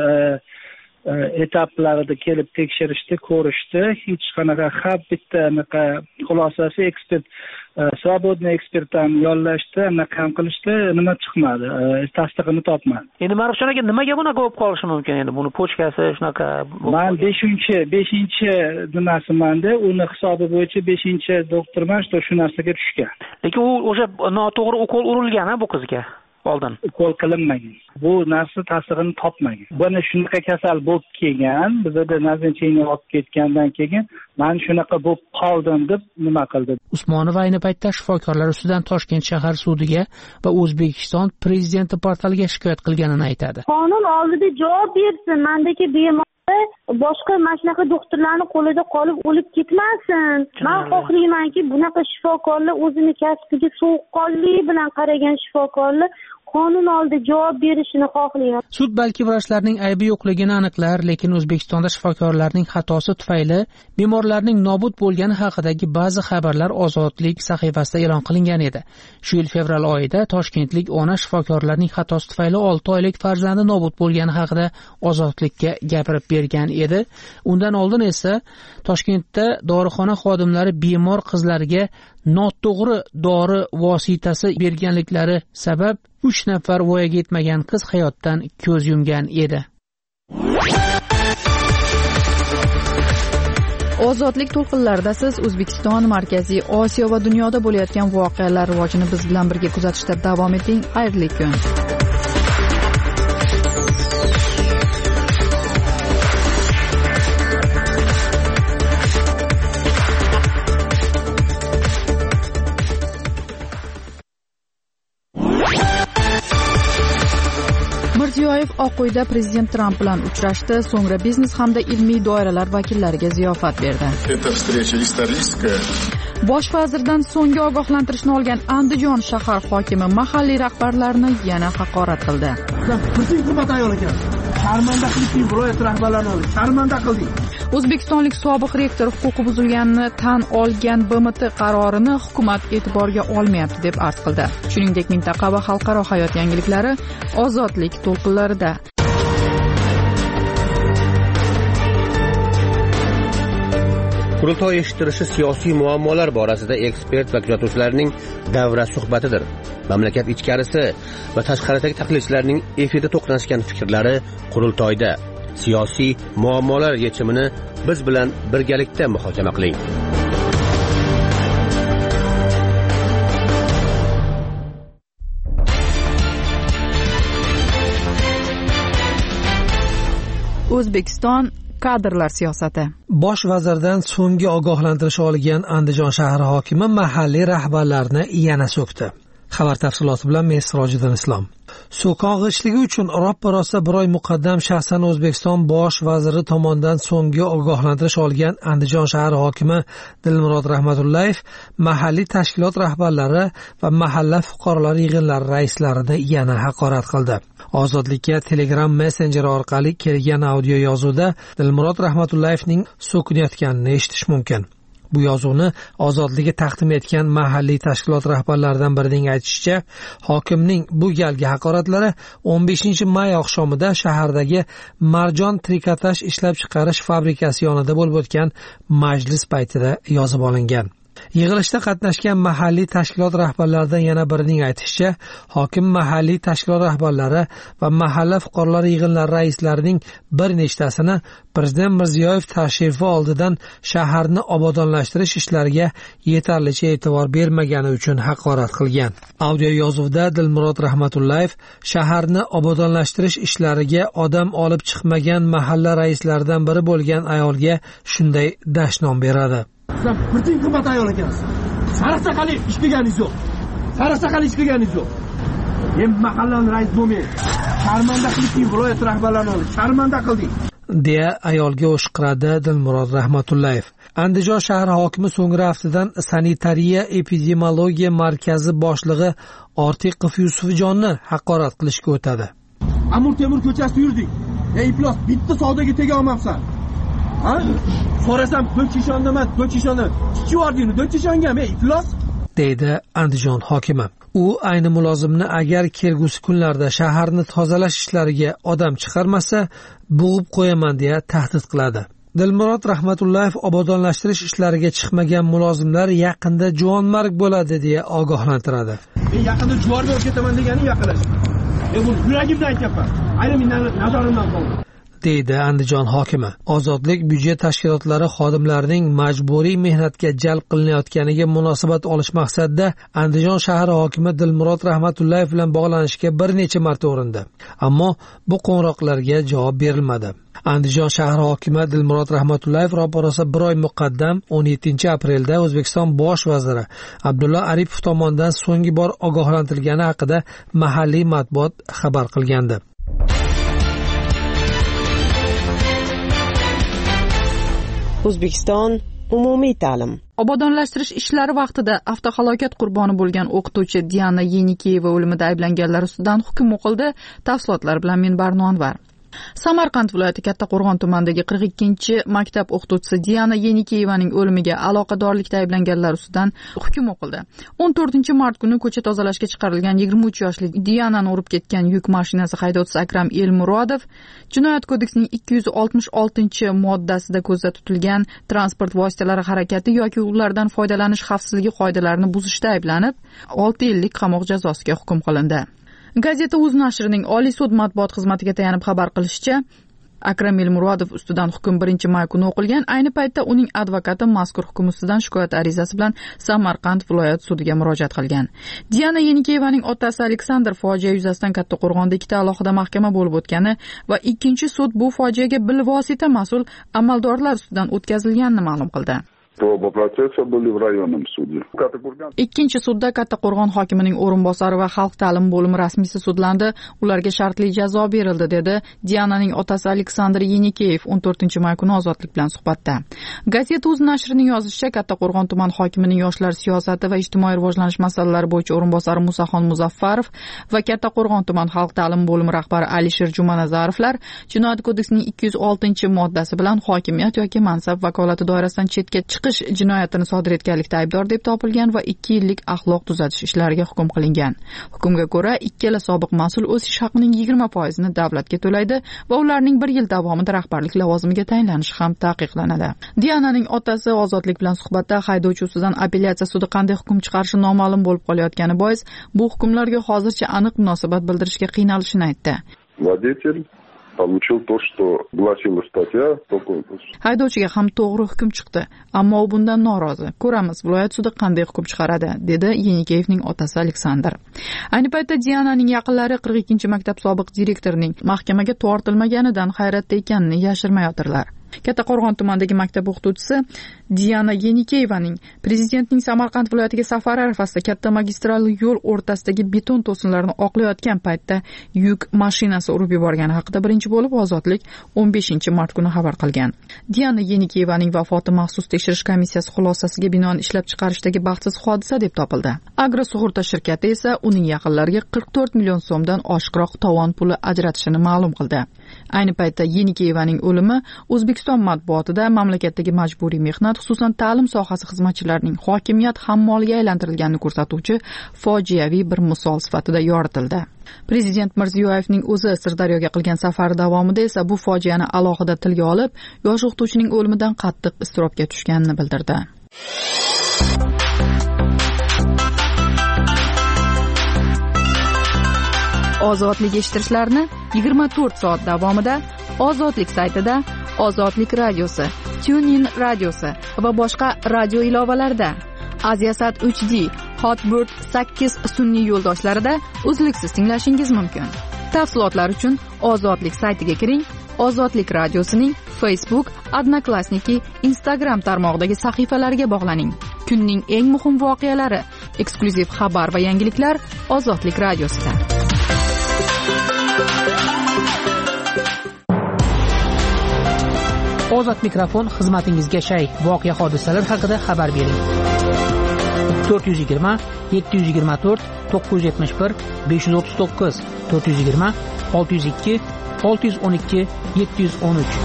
etaplarida kelib tekshirishdi, ko'rishdi. Hech qanaqa har bitta anaqa xulosasi ekspert, svobodniy ekspertdan yollashdi, anaqa ham qilishdi, nima chiqmadi, tasdig'ini topmadi. Endi Marufjon aka, nimaga bunaqa bo'lib qolishi mumkin endi? Buni pochkasi shunaqa. Men beshinchi beshinchi nimasimanda, uni hisobi bo'yicha beshinchi doktorman, shu narsaga tushgan. Lekin u o'sha noto'g'ri ukol urilgan-a bu qizga? Oldin ukol qilinmagan. Bu narsa tasdig'ini topmagan. Buni shunaqa kasal bo'lib kelgan, bizda nazначение olib ketgandan keyin men shunaqa bo'lib qoldim deb nima qildi. Usmonova ayni paytda shifokorlar ustidan Toshkent shahar sudiga va O'zbekiston prezidenti portaliga shikoyat qilganini aytadi. Qonun oldida javob bersin, mendagi bemor boshqa mashlaqa doktorlarning qo'lida qolib o'lib ketmasin. Men xohlaymanki, bunaqa shifokorlar o'zini kasbiga sovuqqonlik bilan qaragan shifokorlar qonun oldida javob berishini xohlayman. Sud balki vrachlarning aybi yo'qligini aniqlar, lekin O'zbekistonda shifokorlarning xatosi tufayli bemorlarning nobud bo'lgani haqidagi ba'zi xabarlar Ozodlik sahifasida e'lon qilingan edi. Shu yil fevral oyida toshkentlik ona shifokorlarning xatosi tufayli olti oylik farzandi nobud bo'lgani haqida Ozodlikka gapirib bergan edi. Undan oldin esa Toshkentda dorixona xodimlari bemor qizlarga noto'g'ri dori vositasi berganliklari sabab uch nafar voyaga yetmagan qiz hayotdan ko'z yumgan edi. Ozodlik to'lqinlarida siz O'zbekiston, Markaziy Osiyo va dunyoda bo'layotgan voqealar rivojini biz bilan birga kuzatishda davom eting. Xayrli kun. Mirziyoyev Oqo'yda prezident Tramp bilan uchrashdi, so'ngra biznes hamda ilmiy doiralar vakillariga ziyofat berdi. Bosh vazirdan so'nggi ogohlantirishni olgan Andijon shahar hokimi mahalliy rahbarlarni yana haqorat qildi. Bizning hurmat ayol ekan. Sharmanda qilding viloyat rahbarlarini, sharmanda qilding. O'zbekistonlik sobiq rektor huquqi buzilganini tan olgan B M T qarorini hukumat e'tiborga olmayapti deb arz qildi. Shuningdek, mintaqa va xalqaro hayot yangiliklari Ozodlik to'lqinlarida. Qurultoy eshittirishi siyosiy muammolar borasida ekspert va kuzatuvchilarning davra suhbatidir. Mamlakat ichkarisi va tashqaridagi tahlilchilarning efirda to'qnashgan fikrlari qurultoyda. Siyosiy muammolar yechimini biz bilan birgalikda muhokama qiling. O'zbekiston kadrlar siyosati. Bosh vazirdan so'nggi ogohlantirish olgan Andijon shahri hokimi mahalliy rahbarlarni yana so'kdi. Xabar tafsiloti bilan men Sirojiddin Islom. So'kon g'ichligi uchun roppa-rosa bir oy muqaddam shaxsan O'zbekiston bosh vaziri tomonidan so'nggi ogohlantirish olgan Andijon shahri hokimi Dilmurod Rahmatullayev mahalliy tashkilot rahbarlari va mahalla fuqarolar yig'inlari raislarini yana haqorat qildi. Ozodlikka Telegram messenjeri orqali kelgan audio yozuvda Dilmurod Rahmatullayevning so'kinayotganini eshitish mumkin. Bu yozuvni Ozodlikka taqdim etgan mahalliy tashkilot rahbarlaridan birining aytishicha, hokimning bu galgi haqoratlari o'n beshinchi may oqshomida shahardagi Marjon trikotaj ishlab chiqarish fabrikasi yonida bo'lib o'tgan majlis paytida yozib olingan. Yig'ilishda qatnashgan mahalliy tashkilot rahbarlaridan yana birining aytishicha, hokim mahalliy tashkilot rahbarlari va mahalla fuqarolar yig'inlari raislarining bir nechtasini prezident Mirziyoyev tashrifi oldidan shaharni obodonlashtirish ishlariga yetarlicha e'tibor bermagani uchun haqorat qilgan. Audio yozuvda Dilmurod Rahmatullayev shaharni obodonlashtirish ishlariga odam olib chiqmagan mahalla raislaridan biri bo'lgan ayolga shunday dashnom beradi. Siz birtin qimmat ayol ekansiz. Sariqsaqali ish qilganingiz yo'q. Sariqsaqali ish qilganingiz yo'q. Men mahallaning rais bo'lmay, sharmanda qilding viloyat rahbarlarini, sharmanda qilding. deya ayolga o'shqiradi Dilmurod Rahmatullayev. Andijon shahar hokimi so'nggi haftadan sanitariya epidemiologiya markazi boshlig'i Ortiqov Yusufjonni haqorat qilishga o'tadi. Amir Temur ko'chasida yurdik. Ey iflos, bitta savdoga tega olmabsan. Ha? So'rasam, do'chishondaman, do'chishonni. Chichvardingni, do'chishongami, ey iflos? deydi Andijon hokimi. U ayni mulozimni agar kelgusi kunlarda shaharni tozalash ishlariga odam chiqarmasa, bo'g'ib qo'yaman deya tahdid qiladi. Dilmurod Rahmatullayev obodonlashtirish ishlariga chiqmagan mulozimlar yaqinda juvonmarg bo'ladi deya ogohlantiradi. Men yaqinda juvon bo'lib ketaman degani yaqinlash. Men bu yuragimdan aytyapman. Ayni men nazorimdan qoldi. deydi Andijon hokimi. Ozodlik byudjet tashkilotlari xodimlarining majburiy mehnatga jalb qilinayotganiga munosabat olish maqsadida Andijon shahri hokimi Dilmurod Rahmatullayev bilan bog'lanishga bir necha marta urindi. Ammo bu qo'ng'iroqlarga javob berilmadi. Andijon shahri hokimi Dilmurod Rahmatullayev ro'parosa bir oy muqaddam o'n yettinchi aprelda O'zbekiston bosh vaziri Abdulla Aripov tomonidan so'nggi bor ogohlantirilgani haqida mahalliy matbuot xabar qilgandi. O'zbekiston umumiy ta'lim. Obodonlashtirish ishlari vaqtida avtohalokat qurboni bo'lgan o'qituvchi Diana Yenikeyeva o'limida ayblanganlar ustidan hukm o'qildi. Tafsilotlar bilan men Barno Anvar. Samarqand viloyati Kattaqo'rg'on tumanidagi qirq ikkinchi maktab o'qituvchisi Diana Yenikeyevaning o'limiga aloqadorlikda ayblanganlar ustidan hukm o'qildi. o'n to'rtinchi mart kuni ko'cha tozalashga chiqarilgan yigirma uch yoshli Dianani urib ketgan yuk mashinasi haydovchisi Akram Elmurodov Jinoyat kodeksining ikki yuz oltmish oltinchi moddasida ko'zda tutilgan transport vositalari harakati yoki ulardan foydalanish xavfsizligi qoidalarini buzishda ayblanib, olti yillik qamoq jazosiga hukm qilindi. Gazeta Uz nashrining Oliy sud matbuot xizmatiga tayanib xabar qilishicha, Akram Elmurodov ustidan hukm birinchi may kuni o'qilgan. Ayni paytda uning advokati mazkur hukm ustidan shikoyat arizasi bilan Samarqand viloyat sudiga murojaat qilgan. Diana Yenikeyevaning otasi Aleksandr fojia yuzasidan Kattaqo'rg'onda ikkita alohida mahkama bo'lib o'tgani va ikkinchi sud bu fojiaga bilvosita mas'ul amaldorlar ustidan o'tkazilganini ma'lum qildi. Oba protsessi были в районном суде. Ikkinchi sudda Kattaqo'rg'on hokimining o'rinbosari va xalq ta'limi bo'limi rasmiysi sudlandi. Ularga shartli jazo berildi, dedi Diananing otasi Aleksandr Yenikeyev o'n to'rtinchi may kuni Ozodlik bilan suhbatda. Gazeta Uz nashrining yozishicha, Kattaqo'rg'on tuman hokimining yoshlar siyosati va ijtimoiy rivojlanish masalalari bo'yicha o'rinbosari Musaxon Muzaffarov va Kattaqo'rg'on tuman xalq ta'limi bo'limi rahbari Alisher Jumanazarovlar Jinoyat kodeksining ikki yuz oltinchi moddasi bilan hokimiyat yoki mansab vakolati doirasidan chetga chiqish jinoyatini sodir etganlikda aybdor deb topilgan va ikki yillik axloq tuzatish ishlariga hukm qilingan. Hukmga ko'ra, ikkala sobiq mas'ul o'z ish haqining yigirma foizini davlatga to'laydi va ularning bir yil davomida rahbarlik lavozimiga tayinlanishi ham taqiqlanadi. Diananing otasi Ozodlik bilan suhbatda haydovchi ustidan apellyatsiya sudi qanday hukm chiqarishi noma'lum bo'lib qolayotgani bois, bu hukmlarga hozircha aniq munosabat bildirishga qiynalishini aytdi. Водитель получил то, что гласила статья, только... Haydovchiga ham to'g'ri hukm chiqdi, ammo u bundan norozi. Ko'ramiz, viloyat sudi qanday hukm chiqaradi, dedi Yenikeyevning otasi Aleksandr. Ayni paytda Diananing yaqinlari qirq ikkinchi maktab sobiq direktorining mahkamaga tortilmaganidan hayratda ekanini yashirmayotirlar. Kattaqo'rg'on tumanidagi maktab o'qituvchisi Diana Yenikeyevaning prezidentning Samarqand viloyatiga safari arafasida katta magistral yo'l o'rtasidagi beton to'sinlarni oqlayotgan paytda yuk mashinasi urib yuborgani haqida birinchi bo'lib Ozodlik o'n beshinchi mart kuni xabar qilgan. Diana Yenikeyevaning vafoti maxsus tekshirish komissiyasi xulosasiga binoan ishlab chiqarishdagi baxtsiz hodisa deb topildi. Agro sug'urta shirkati esa uning yaqinlariga qirq to'rt million so'mdan oshiqroq tovon puli ajratishini ma'lum qildi. Ayni paytda Yenikeyevaning o'limi O'zbekiston matbuotida mamlakatdagi majburiy mehnat, xususan ta'lim sohasi xizmatchilarining hokimiyat hammoliga aylantirilganini ko'rsatuvchi fojiaviy bir misol sifatida yoritildi. Prezident Mirziyoyevning o'zi Sirdaryoga qilgan safari davomida esa bu fojiani alohida tilga olib, yosh o'qituvchining o'limidan qattiq iztirobga tushganini bildirdi. Ozodlik eshittirishlarni yigirma to'rt soat davomida Ozodlik saytida, Ozodlik radiosi, TuneIn radiosi va boshqa radio ilovalarida, Aziasat uch D, Hotbird sakkiz sun'iy yo'ldoshlarida uzluksiz tinglashingiz mumkin. Tafsilotlar uchun Ozodlik saytiga kiring. Ozodlik radiosining Facebook, Odnoklassniki, Instagram tarmog'idagi sahifalariga bog'laning. Kunning eng muhim voqealari, eksklyuziv xabar va yangiliklar Ozodlik radiosida. Ozod mikrofon xizmatingizga shay. Voqea hodisalar haqida xabar bering. to'rt yuz yigirma yetti yuz yigirma to'rt to'qqiz yuz yetmish bir besh yuz o'ttiz to'qqiz to'rt yuz yigirma olti yuz ikki olti yuz o'n ikki yetti yuz o'n uch.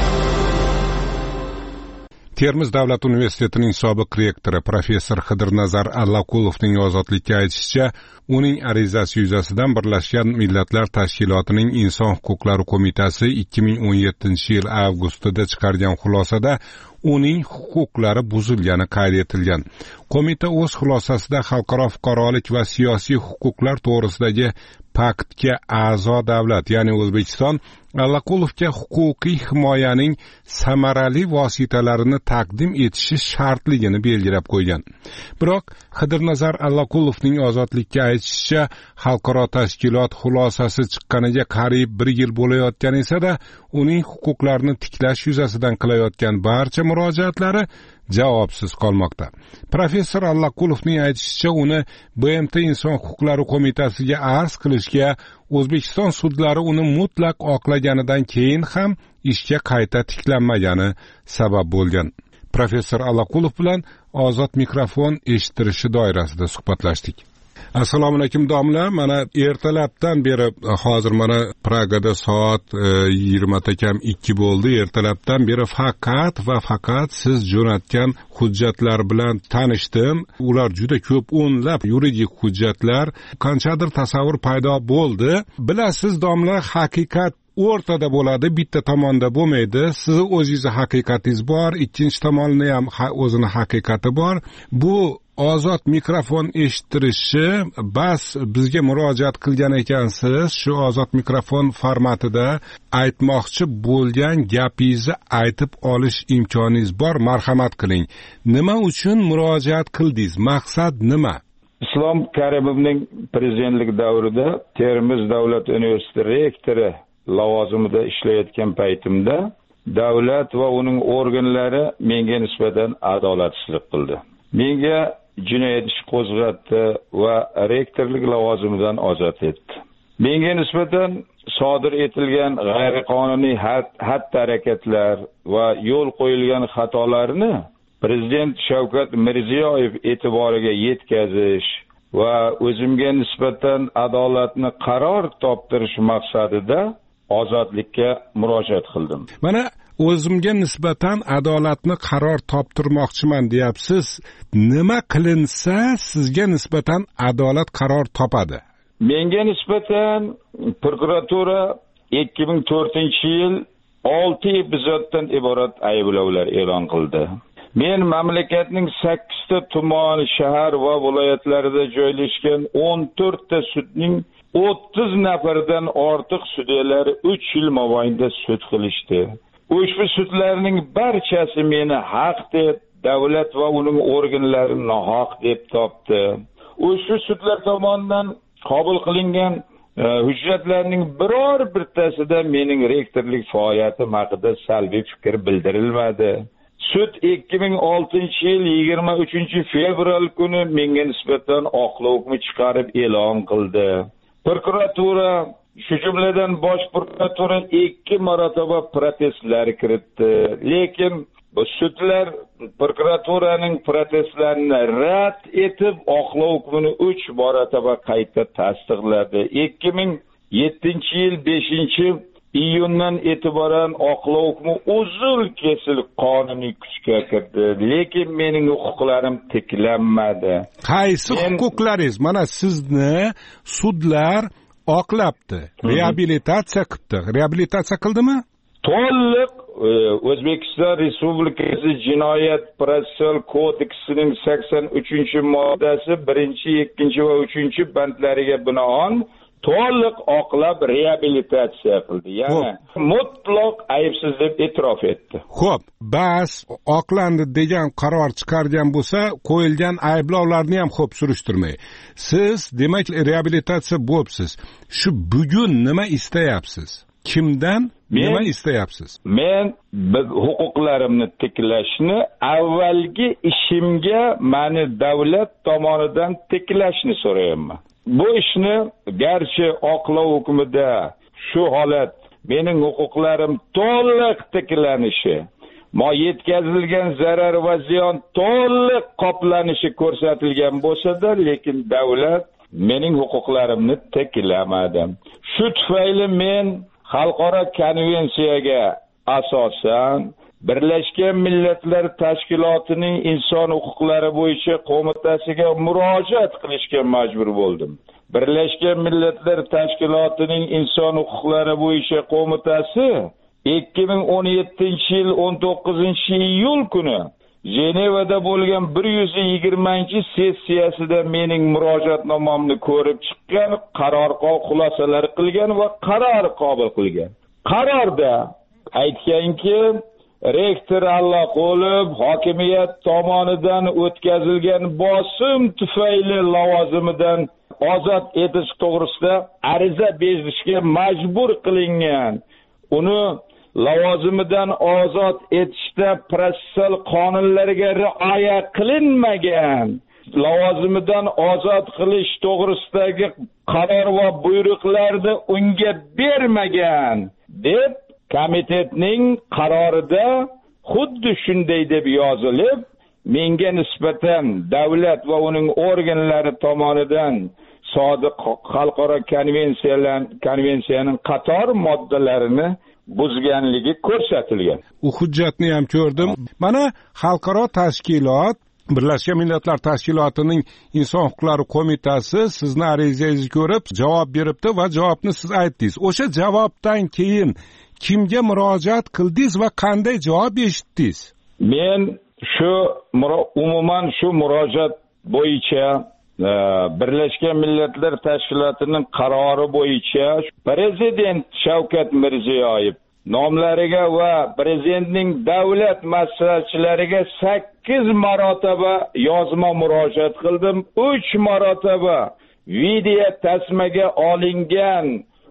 Termiz davlat universitetining sobiq rektori professor Xidirnazar Allaqulovning Ozodlikka aytishicha, uning arizasi yuzasidan Birlashgan Millatlar Tashkilotining Inson huquqlari qo'mitasi ikki ming o'n yettinchi yil avgustida chiqargan xulosada uning huquqlari buzilgani qayd etilgan. Qo'mita o'z xulosasida xalqaro fuqarolik va siyosiy huquqlar to'g'risidagi paktga a'zo davlat, ya'ni O'zbekiston, Allaqulovga huquqiy himoyaning samarali vositalarini taqdim etishi shartligini belgilab qo'ygan. Biroq Xidirnazar Allaqulovning Ozodlikka aytishicha, xalqaro tashkilot xulosasi chiqqaniga qariyb bir yil bo'layotgan esa-da, uning huquqlarini tiklash yuzasidan qilayotgan barcha murojaatlari javobsiz qolmoqda. Professor Allaqulovning aytishicha, uni B M T Inson huquqlari qo'mitasiga arz qilishga O'zbekiston sudlari uni mutlaq oqlaganidan keyin ham ishga qayta tiklanmagani sabab bo'lgan. professor Alaqulov bilan ozod mikrofon eshittirishi doirasida suhbatlashdik. Assalomu alaykum domla, mana ertalabdan beri hozir mana Pragada soat yigirmata kam ikki bo'ldi. Ertalabdan beri faqat va faqat siz jo'natgan hujjatlar bilan tanishdim. Ular juda ko'p, o'nlab yuridik hujjatlar, qanchadir tasavvur paydo bo'ldi. Bilasiz domla, haqiqat o'rtada bo'ladi, bitta tomonda bo'lmaydi. Sizni o'zingizni haqiqatingiz bor, ikkinchi tomonni ham o'zini haqiqati bor. Bu ozod mikrofon eshittirishi bas bizga murojaat qilgan ekansiz. Shu ozod mikrofon formatida aytmoqchi bo'lgan gapingizni aytib olish imkoningiz bor. Marhamat qiling. Nima uchun murojaat qildingiz? Maqsad nima? Islom Karimovning prezidentlik davrida Termiz davlat universiteti rektori lavozimida ishlayotgan paytimda davlat va uning organlari menga nisbatan adolatsizlik qildi. Menga jinoyat ishi qo'zg'atdi va rektorlik lavozimidan ozod etdi. Menga nisbatan sodir etilgan g'ayriqonuniy xatti-harakatlar va yo'l qo'yilgan xatolarni Prezident Shavkat Mirziyoyev e'tiboriga yetkazish va o'zimga nisbatan adolatni qaror toptirish maqsadida ozodlikka murojaat qildim. Mana o'zimga nisbatan adolatni qaror toptirmoqchiman deyapsiz. Nima qilinsa sizga nisbatan adolat qaror topadi? Menga nisbatan prokuratura ikki ming to'rtinchi yil olti epizoddan iborat ayblovlar e'lon qildi. Men mamlakatning sakkizta tuman, shahar va viloyatlarida joylashgan o'n to'rtta sudning o'ttiz nafardan ortiq sudyalar uch yil mobaynida sud qilishdi. Ushbu sudlarning barchasi meni haq deb, davlat va uning organlari nohaq deb topdi. Ushbu sudlar tomonidan qabul qilingan e, hujjatlarning biror birtasida mening rektorlik faoliyatim haqida salbiy fikr bildirilmadi. Sud ikki ming oltinchi yil yigirma uchinchi fevral kuni menga nisbatan oqlov hukmi chiqarib e'lon qildi. Prokuratura, shu jumladan bosh prokuratura ikki marotaba protestlar kiritdi. Lekin bu sudlar prokuraturaning protestlarini rad etib, oqlov hukmini uch marotaba qayta tasdiqladi. ikki ming yettinchi yil beshinchi iyundan e'tiboran oqlov hukmi uzul kesil qonuniy kuchga kirdi. Lekin mening huquqlarim tiklanmadi. Qaysi huquqlaringiz? Mana sizni sudlar oqlabdi, reabilitatsiya qildi. Reabilitatsiya qildimi? To'liq O'zbekiston Respublikasi Jinoyat protsessual kodeksining sakson uchinchi moddasi birinchi, ikkinchi va uchinchi bandlariga binoan to'liq oqlab reabilitatsiya qildi. Ya'ni mutlaq aybsiz deb e'tirof etdi. Xo'p, bas oqlandi degan qaror chiqargan bo'lsa, qo'yilgan ayblovlarni ham xo'p surishtirmay. Siz demak reabilitatsiya bo'libsiz. Shu bugun nima istayapsiz? Kimdan nima istayapsiz? Men huquqlarimni tiklashni, avvalgi ishimga meni davlat tomonidan tiklashni so'rayapman. Bu ishni garchi oqlov hukmida shu holat mening huquqlarim to'liq tiklanishi, mo yetkazilgan zarar va ziyon to'liq qoplanishi ko'rsatilgan bo'lsa-da, lekin davlat mening huquqlarimni tiklamadi. Shu tufayli men xalqaro konvensiyaga asosan Birlashgan Millatlar Tashkilotining inson huquqlari bo'yicha qo'mitasiga murojaat qilishga majbur bo'ldim. Birlashgan Millatlar Tashkilotining inson huquqlari bo'yicha qo'mitasi ikki ming o'n yettinchi yil o'n to'qqizinchi iyul kuni Jenevada bo'lgan bir yuz yigirmanchi sessiyasida mening murojaatnomamni ko'rib chiqqan, qaror xulosalar qilgan va qaror qabul qilgan. Qarorda aytganki, rektor Alaqulov hokimiyat tomonidan o'tkazilgan bosim tufayli lavozimidan ozod etish to'g'risida ariza berishga majbur qilingan. Uni lavozimidan ozod etishda protsessual qonunlarga rioya qilinmagan. Lavozimidan ozod qilish to'g'risidagi qaror va buyruqlarni unga bermagan deb komitetning qarorida xuddi shunday deb yozilib, menga nisbatan davlat va uning organlari tomonidan sodiq xalqaro konvensiyalar konvensiyaning qator moddalarini buzganligi ko'rsatilgan. U hujjatni ham ko'rdim. Mana xalqaro tashkilot, Birlashgan Millatlar Tashkilotining Inson huquqlari qo'mitasi sizni arizangizni ko'rib javob beribdi va javobni siz aytdingiz. O'sha javobdan keyin kimga murojaat qildingiz va qanday javob eshitdingiz? Men shu umuman shu murojaat bo'yicha Birlashgan Millatlar Tashkilotining qarori bo'yicha Prezident Shavkat Mirziyoyev nomlariga va prezidentning davlat maslahatchilariga sakkiz marotaba yozma murojaat qildim. uch marotaba video tasmaga olingan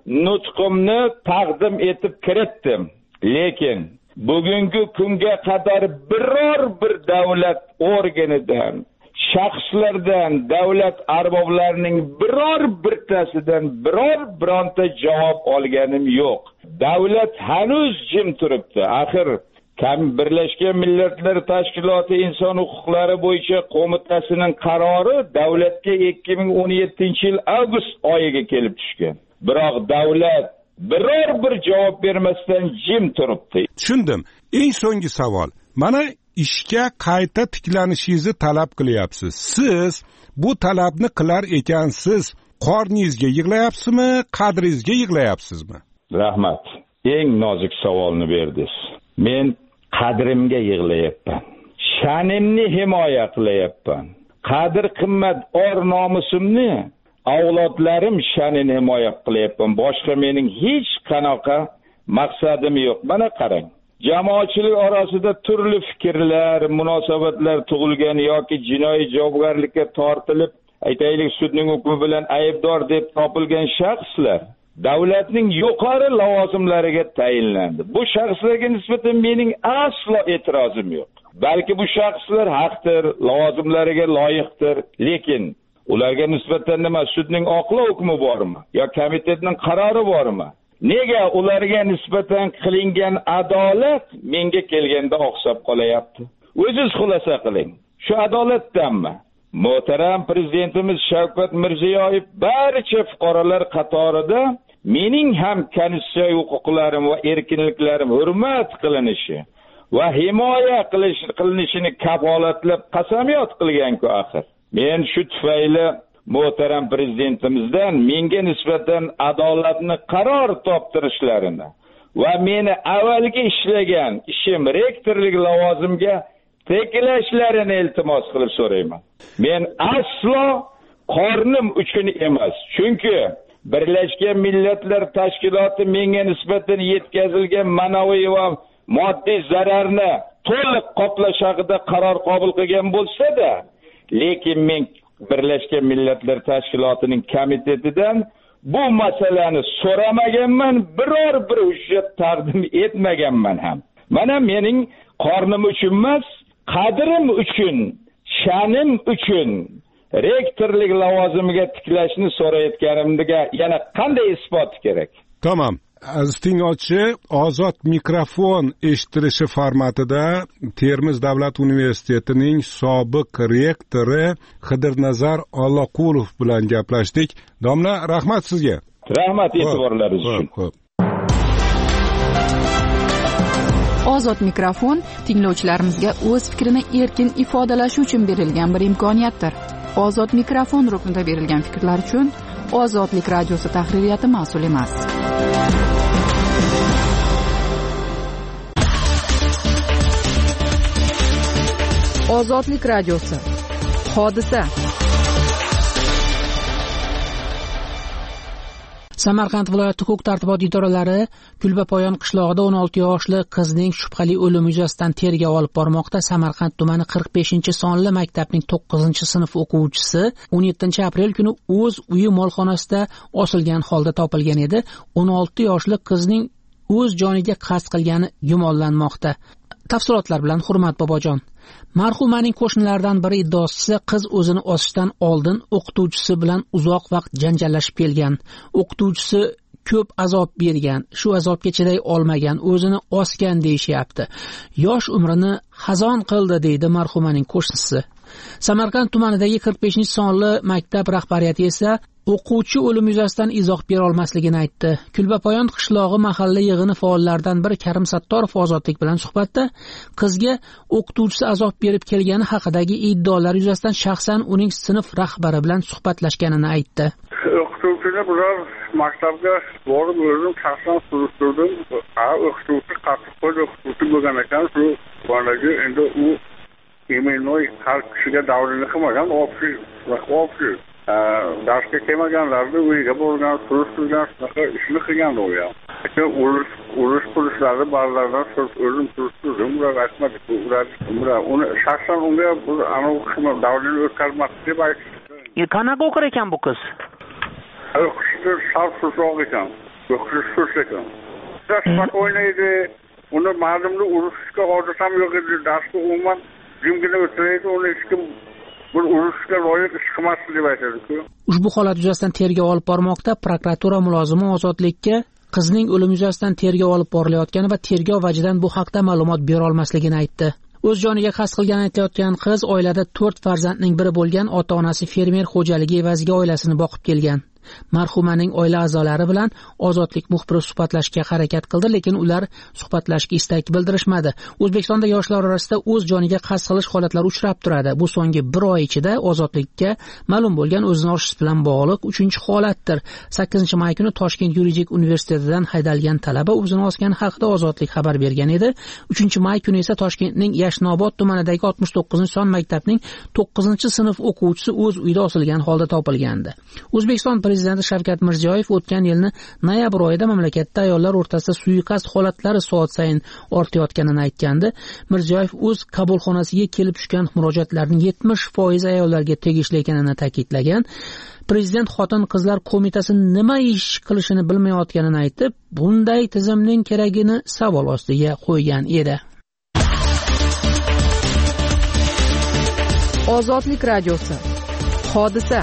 nutqimni taqdim etib kiritdim. Lekin bugungi kunga qadar biror bir davlat organidan, shaxslardan, davlat arboblarining biror birtasidan biror bironta javob olganim yo'q. Davlat hanuz jim turibdi. Axir Birlashgan Millatlar Tashkiloti Inson huquqlari bo'yicha qo'mitasining qarori davlatga ikki ming o'n yettinchi yil avgust oyiga kelib tushgan. Biroq davlat biror bir javob bermasdan jim turibdi. Tushundim. Eng so'nggi savol. Mana ishga qayta tiklanishingizni talab qilyapsiz. Siz bu talabni qilar ekansiz, qorningizga yig'layapsizmi, qadringizga yig'layapsizmi? Rahmat. Eng nozik savolni berdingiz. Men qadrimga yig'layapman. Sha'nimni himoya qilyapman. Qadr qimmat or nomusimni, avlodlarim sha'nini himoya qilyapman. Boshqa mening hech qanaqa maqsadim yo'q. Mana qarang. Jamoatchilik orasida turli fikrlar, munosabatlar tug'ilgan yoki jinoiy javobgarlikka tortilib, aytaylik sudning hukmi bilan aybdor deb topilgan shaxslar davlatning yuqori lavozimlariga tayinlandi. Bu shaxslarga nisbatan mening aslo e'tirozim yo'q. Balki bu shaxslar haqdir, lavozimlariga loyiqdir, lekin ularga nisbatan nima sudning oqlov hukmi bormi yo komitetning qarori bormi? Nega ularga nisbatan qilingan adolat menga kelganda oqsab qolayapti? O'zingiz xulosa qiling. Shu adolatdanmi? Muhtaram prezidentimiz Shavkat Mirziyoyev barcha fuqarolar qatorida mening ham konstitutsiyaviy huquqlarim va erkinliklarim hurmat qilinishi va himoya qilish qilinishini kafolatlab qasamyod qilgan-ku axir. Men shu tufayli muhtaram prezidentimizdan menga nisbatan adolatni qaror toptirishlarini va meni avvalgi ishlagan ishim rektorlik lavozimiga teklashlarini iltimos qilib so'rayman. Men aslo qornim uchun emas, chunki Birlashgan Millatlar Tashkiloti menga nisbatan yetkazilgan ma'naviy va moddiy zararni to'liq qoplash haqida qaror qabul qilgan bo'lsa-da, lekin men Birlashgan Millatlar Tashkilotining komitetidan bu masalani so'ramaganman, biror bir hujjat taqdim etmaganman ham. Mana mening qornim uchun emas, qadrim uchun, sha'nim uchun rektorlik lavozimiga tiklashni so'rayotganimga yana qanday isbot kerak? Tamam. Aziz tinglovchi, ozod mikrofon eshitilishi formatida Termiz davlat universitetining sobiq rektori Xidirnazar Alloqulov bilan gaplashdik. Domla, rahmat sizga. Rahmat e'tiborlaringiz uchun. Ozod mikrofon tinglovchilarimizga o'z fikrini erkin ifodalashi uchun berilgan bir imkoniyatdir. Ozod mikrofon ruknida berilgan fikrlar uchun Ozodlik radiosi tahririyati mas'ul emas. Ozodlik radiosi. Hodisa. Samarqand viloyati huquq-tartibot idoralari Kulbapoyon qishlog'ida o'n olti yoshli qizning shubhali o'limi yuzasidan tergov olib bormoqda. Samarqand tumani qirq beshinchi sonli maktabning to'qqizinchi sinf o'quvchisi o'n yettinchi aprel kuni o'z uyi molxonasida osilgan holda topilgan edi. o'n olti yoshli qizning o'z joniga qasd qilgani gumonlanmoqda. Tafsilotlar bilan Hurmat Bobojon. Marhumaning qo'shnilaridan biri iddaosida qiz o'zini osishdan oldin o'qituvchisi bilan uzoq vaqt janjallashib kelgan. O'qituvchisi ko'p azob bergan, shu azobga chiday olmagan, o'zini osgan deyishyapti. Yosh umrini xazon qildi deydi marhumaning qo'shnisi. Samarqand tumanidagi qirq beshinchi sonli maktab rahbariyati esa o'quvchi o'limi yuzasidan izoh bera olmasligini aytdi. Kulbapoyon qishlog'i mahalla yig'ini faollaridan biri Karim Sattorov Ozodlik bilan suhbatda qizga o'qituvchisi azob berib kelgani haqidagi iddaolar yuzasidan shaxsan uning sinf rahbari bilan suhbatlashganini aytdi. O'qituvchini bular maktabga borib o'zim shaxsan surishtirdim. Ha, o'qituvchi qattiq qo'l o'qituvchi bo'lgan ekan, shu bolalagi endi u imenoy har kishiga davrini qilmagan, ofis ofis darsga kelmaganlarni uyiga borgan, surishtirgan, shunaqa ishni qilgan u ham. Lekin urush urush pulishlari ba'zilardan o'zim surishtirdim, ular aytmadi. Ular ular uni shaxsan unga anavi davrini o'tkazmoqchi deb aytdi. Qanaqa o'qir ekan bu qiz? O'qishda sarfsizroq ekan, o'qish surs ekan. Dars o'ynaydi, uni ma'lumni urishga hojat ham yo'q edi, darsga umuman jimgina o'tiraydi, uni hech kim bir urushga loyiq ish qilmasdi deb aytadi-ku. Ushbu holat yuzasidan tergov olib bormoqda. Prokuratura mulozimi Ozodlikka qizning o'limi yuzasidan tergov olib borilayotgani va tergov vajidan bu haqda ma'lumot bera olmasligini aytdi. O'z joniga qasd qilgani aytayotgan qiz oilada to'rt farzandning biri bo'lgan, ota-onasi fermer xo'jaligi evaziga oilasini boqib kelgan. Marhumaning oila a'zolari bilan Ozodlik muxbiri suhbatlashga harakat qildi, lekin ular suhbatlashga istak bildirishmadi. O'zbekistonda yoshlar orasida o'z joniga qasd qilish holatlari uchrab turadi. Bu so'nggi bir oy ichida Ozodlikka ma'lum bo'lgan o'zini oshish bilan bog'liq uchinchi holatdir. sakkizinchi may kuni Toshkent yuridik universitetidan haydalgan talaba o'zini osgani haqida Ozodlik xabar bergan edi. uchinchi may kuni esa Toshkentning Yashnobod tumanidagi oltmish to'qqizinchi son maktabning to'qqizinchi sinf o'quvchisi o'z uyida osilgan holda topilgandi. O'zbekiston Prezidenti Shavkat Mirziyoyev o'tgan yilni noyabr oyida mamlakatda ayollar o'rtasida suiqasd holatlari soat sayin ortayotganini aytgandi. Mirziyoyev o'z qabulxonasiga kelib tushgan murojaatlarning yetmish foizi ayollarga tegishli ekanini ta'kidlagan. Prezident Xotin-qizlar qo'mitasi nima ish qilishini bilmayotganini aytib, bunday tizimning keragini savol ostiga qo'ygan edi. Ozodlik radiosi. Hodisa.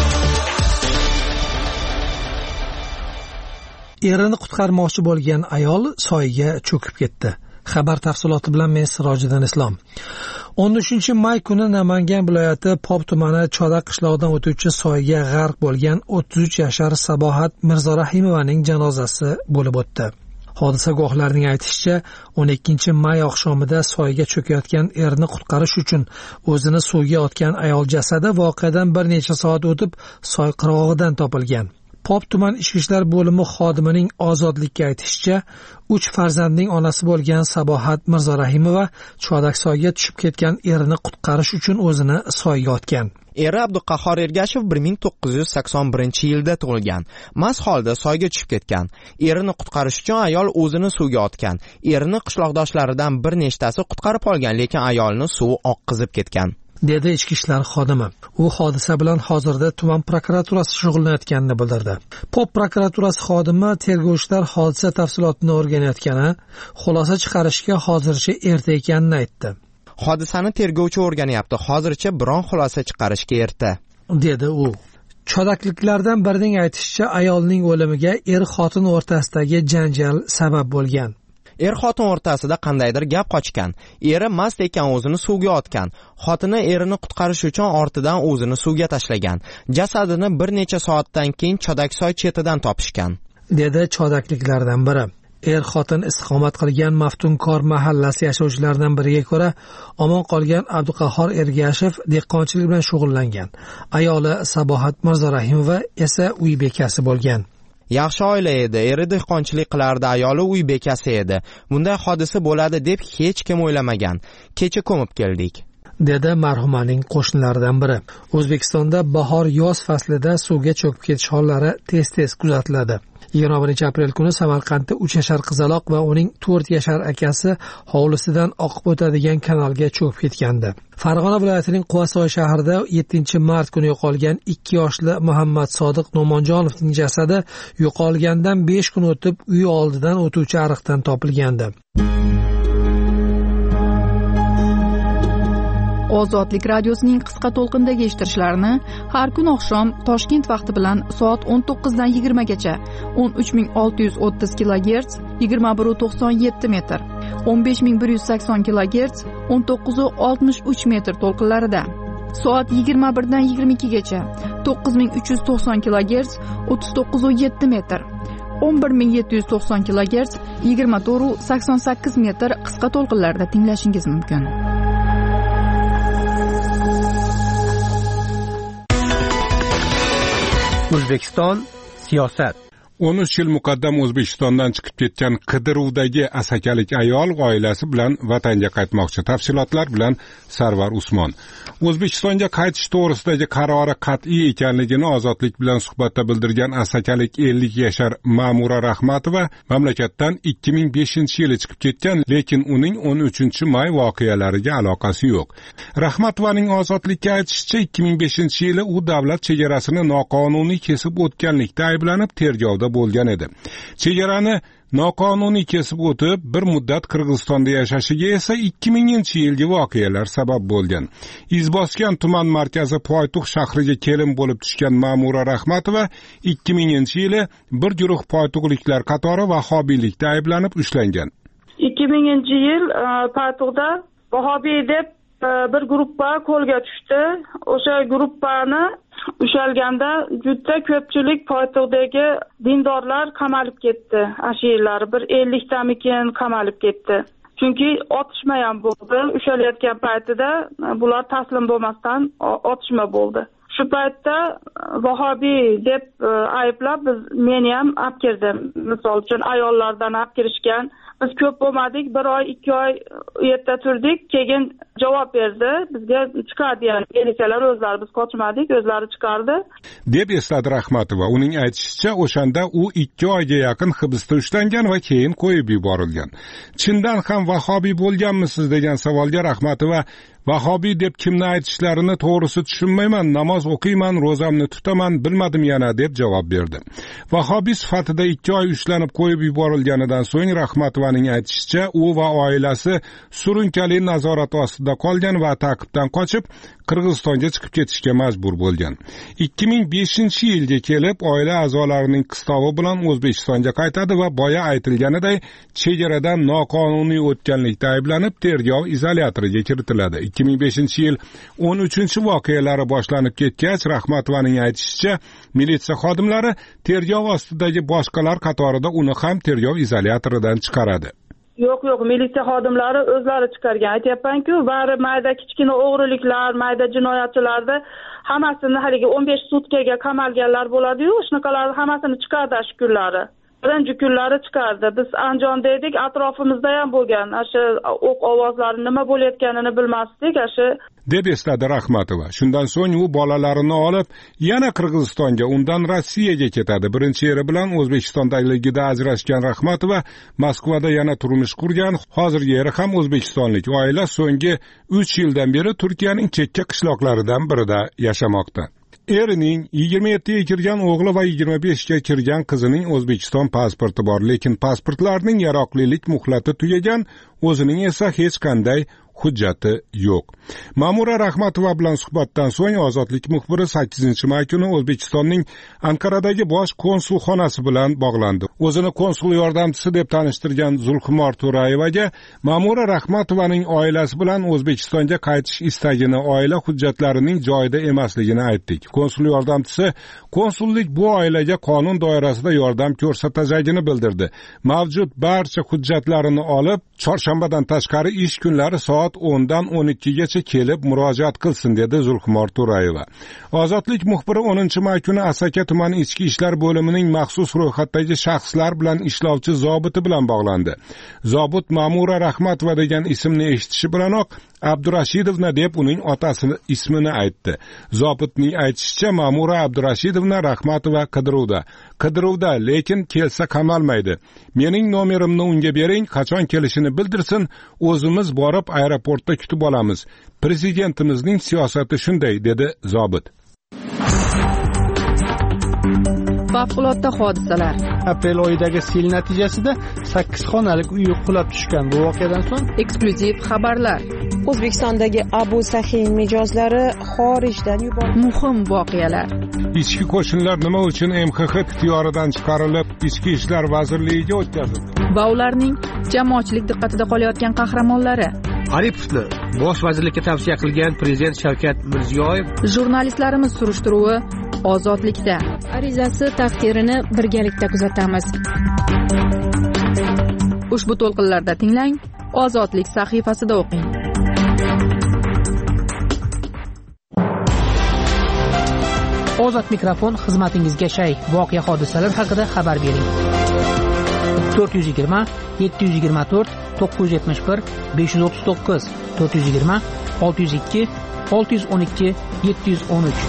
Erini qutqarmoqchi bo'lgan ayol soyga cho'kib ketdi. Xabar tafsiloti bilan men Sirojiddin Islom. o'n uchinchi may kuni Namangan viloyati Pop tumani Chodak qishlog'idan o'tuvchi soyga g'arq bo'lgan o'ttiz uch yashar Sabohat Mirzorahimovaning janozasi bo'lib o'tdi. Hodisa guvohlarining aytishicha, o'n ikkinchi may oqshomida soyga cho'kayotgan erini qutqarish uchun o'zini suvga otgan ayol jasadi voqeadan bir necha soat o'tib soy qirg'og'idan topilgan. Pop tuman ichki ishlar bo'limi xodimining Ozodlikka aytishicha, uch farzandning onasi bo'lgan Sabohat Mirzorahimova Chodaksoyga tushib ketgan erini qutqarish uchun o'zini soyga otgan. Eri Abduqahhor Ergashev bir ming to'qqiz yuz sakson birinchi yilda tug'ilgan. Mast holda soyga tushib ketgan. Erini qutqarish uchun ayol o'zini suvga otgan. Erini qishloqdoshlaridan bir nechtasi qutqarib olgan, lekin ayolni suv oqqizib ketgan, dedi ichki ishlar xodimi. U hodisa bilan hozirda tuman prokuraturasi shug'ullanayotganini bildirdi. Pop prokuraturasi xodimi tergovchilar hodisa tafsilotini o'rganayotgani, xulosa chiqarishga hozircha erta ekanini aytdi. Hodisani tergovchi o'rganyapti. Hozircha biron xulosa chiqarishga erta, dedi u. Chodakliklardan birining aytishicha, ayolning o'limiga er-xotin o'rtasidagi janjal sabab bo'lgan. Er-xotin o'rtasida qandaydir gap qochgan. Eri mast ekan, o'zini suvga otgan. Xotini erini qutqarish uchun ortidan o'zini suvga tashlagan. Jasadini bir necha soatdan keyin Chodaksoy chetidan topishgan, dedi chodakliklardan biri. Er-xotin istiqomat qilgan Maftunkor mahallasi yashovchilaridan biriga ko'ra, omon qolgan Abduqahhor Ergashev dehqonchilik bilan shug'ullangan. Ayoli Sabohat Mirzorahimova esa uy bekasi bo'lgan. Yaxshi oila edi, eri dehqonchilik qilardi, ayoli uy bekasi edi. Bunday hodisa bo'ladi deb hech kim o'ylamagan. Kecha ko'mib keldik, dedi marhumaning qo'shnilaridan biri. O'zbekistonda bahor-yoz faslida suvga cho'kib ketish hollari tez-tez kuzatiladi. yigirma birinchi aprel kuni Samarqandda uch yashar qizaloq va uning to'rt yashar akasi hovlisidan oqib o'tadigan kanalga cho'kib ketgandi. Farg'ona viloyatining Quvasoy shahrida yettinchi mart kuni yo'qolgan ikki yoshli Muhammad Sodiq No'monjonovning jasadi yo'qolgandan besh kun o'tib uy oldidan o'tuvchi ariqdan topilgandi. Ozodlik radiosining qisqa to'lqindagi eshittirishlarini har kun oqshom Toshkent vaqti bilan soat o'n to'qqizdan yigirmagacha o'n uch ming olti yuz o'ttiz kilogerts yigirma bir nuqta to'qson yetti metr, o'n besh ming bir yuz sakson kilogerts o'n to'qqiz nuqta oltmish uch metr to'lqinlarida, soat yigirma birdan yigirma ikkigacha to'qqiz ming uch yuz to'qson kilogerts o'ttiz to'qqiz nuqta yetti metr, o'n bir ming yetti yuz to'qson kilogerts yigirma to'rt nuqta sakson sakkiz metr qisqa to'lqinlarda tinglashingiz mumkin. O'zbekiston siyosat. o'n uch yil muqaddam O'zbekistondan chiqib ketgan qidiruvdagi asakalik ayol oilasi bilan vatanga qaytmoqchi. Tafsilotlar bilan Sarvar Usmon. O'zbekistonga qaytish to'g'risidagi qarori qat'iy ekanligini Ozodlik bilan suhbatda bildirgan asakalik ellik yashar Ma'mura Rahmatova mamlakatdan ikki ming beshinchi yili chiqib ketgan, lekin uning o'n uchinchi may voqealariga aloqasi yo'q. Rahmatovaning Ozodlikka aytishicha, ikki ming beshinchi yili u davlat chegarasini noqonuniy kesib o'tganlikda ayblanib tergovda bo'lgan edi. Chegarani noqonuniy kesib o'tib, bir muddat Qirg'izistonda yashashiga esa ikki minginchi yilgi voqealar sabab bo'lgan. Izboskan tuman markazi Poytuq shahriga kelin bo'lib tushgan Ma'mura Rahmatova ikki minginchi yili bir guruh poytuqliklar qatori vahobiylikda ayblanib ushlangan. ikki minginchi yil Poytuqda vahobiy deb bir guruhga qo'lga tushdi. O'sha guruhni ushalganda juda ko'pchilik Poytuqdagi dindorlar qamalib ketdi. Ashiylar bir elliktamikin qamalib ketdi. Chunki otishma ham bo'ldi. Ushalayotgan paytida bular taslim bo'lmasdan otishma bo'ldi. Shu paytda vahobiy deb ayblab biz meni ham olib kirdim. Misol uchun ayollardan olib kirishgan. Biz ko'p bo'lmadik, bir oy, ikki oy u yerda turdik, keyin javob berdi, bizga chiqardi, ya'ni militsiyalar o'zlari, biz qochmadik, o'zlari chiqardi deb esladi Rahmatova. Uning aytishicha, o'shanda u ikki oyga yaqin hibsda ushlangan va keyin qo'yib yuborilgan. Chindan ham vahobiy bo'lganmisiz degan savolga Rahmatova, vahobiy deb kimni aytishlarini to'g'risi tushunmayman, namoz o'qiyman, ro'zamni tutaman, bilmadim yana deb javob berdi. Vahobiy sifatida ikki oy ushlanib qo'yib yuborilganidan so'ng Rahmatovaning aytishicha, u va oilasi surunkali nazorat ostida qolgan va ta'qibdan qochib Qirg'izistonga chiqib ketishga majbur bo'lgan. ikki ming beshinchi yilga kelib oila a'zolarining qistovi bilan O'zbekistonga qaytadi va boya aytilganiday chegaradan noqonuniy o'tganlikda ayblanib tergov izolyatoriga kiritiladi. ikki ming beshinchi yil o'n uchinchi voqealari boshlanib ketgach, Rahmatovaning aytishicha, militsiya xodimlari tergov ostidagi boshqalar qatorida uni ham tergov izolyatoridan chiqaradi. Yo'q, yo'q, militsiya xodimlari o'zlari chiqargan. Aytayapman-ku, bari mayda kichkina o'g'riliklar, mayda jinoyatchilarni hammasini haligi o'n besh sutkaga qamalganlar bo'ladi-yu, shunaqalarni hammasini chiqardi shu kunlari. Birinchi kunlari chiqardi. Biz Andijonda edik, atrofimizda ham bo'lgan. O'sha o'q ovozlari nima bo'layotganini bilmasdik, o'sha deb esladi Rahmatova. Shundan so'ng u bolalarini olib yana Qirg'izistonga, undan Rossiyaga ketadi. Birinchi eri bilan O'zbekistondaligida ajrashgan Rahmatova Moskvada yana turmush qurgan. Hozirgi eri ham o'zbekistonlik. Oila so'nggi uch yildan beri Turkiyaning chekka qishloqlaridan birida yashamoqda. Erining yigirma yettiga kirgan o'g'li va yigirma beshga kirgan qizining O'zbekiston pasporti bor, lekin pasportlarning yaroqlilik muhlati tugagan, o'zining esa hech qanday hujjati yo'q. Ma'mura Rahmatova bilan suhbatdan so'ng Ozodlik muxbiri sakkizinchi may kuni O'zbekistonning Ankaradagi bosh konsulxonasi bilan bog'landi. O'zini konsul yordamchisi deb tanishtirgan Zulhumor To'rayevaga Ma'mura Rahmatovaning oilasi bilan O'zbekistonga qaytish istagini, oila hujjatlarining joyida emasligini aytdik. Konsul yordamchisi konsullik bu oilaga qonun doirasida yordam ko'rsatajagini bildirdi. Mavjud barcha hujjatlarini olib, chorshanbadan tashqari ish kunlari soat o'ndan o'n ikkigacha kelib murojaat qilsin, dedi Zulhumor To'rayeva. Ozodlik muxbiri o'ninchi may kuni Asaka tumani ichki ishlar bo'limining maxsus ro'yxatdagi shaxslar bilan ishlovchi zobiti bilan bog'landi. Zobit Ma'mura Rahmatova degan ismni eshitishi bilanoq Abdurashidovna deb uning otasi ismini aytdi. Zobitning aytishicha, Ma'mura Abdurashidovna Rahmatova qidiruvda. Qidiruvda, lekin kelsa qamalmaydi. Mening nomerimni unga bering, qachon kelishini bildirsin, o'zimiz borib aeroportda kutib olamiz. Prezidentimizning siyosati shunday, dedi zobit. Favqulodda hodisalar. Aprel oyidagi sel natijasida sakkiz xonalik uy qulab tushgan. Bu voqeadan so'ng eksklyuziv xabarlar. O'zbekistondagi Abu Sahin mijozlari xorijdan yuborildi. Muhim voqealar. Ichki qo'shinlar nima uchun M X X ixtiyoridan chiqarilib, Ichki ishlar vazirligiga o'tkazildi? Va ularning jamoatchilik diqqatida qolayotgan qahramonlari. Aripovni bosh vazirlikka tavsiya qilgan prezident Shavkat Mirziyoyev. Jurnalistlarimiz surishtiruvi ozodlikda. Arizasi taqdirini birgalikda kuzatamiz. Ushbu to'lqinlarda tinglang, Ozodlik sahifasida o'qing. Ozod mikrofon xizmatingizga shay. Voqea hodisalar haqida xabar bering. to'rt yuz yigirma yetti yuz yigirma to'rt to'qqiz yuz yetmish bir besh yuz o'ttiz to'qqiz to'rt yuz yigirma olti yuz ikki olti yuz o'n ikki yetti yuz o'n uch.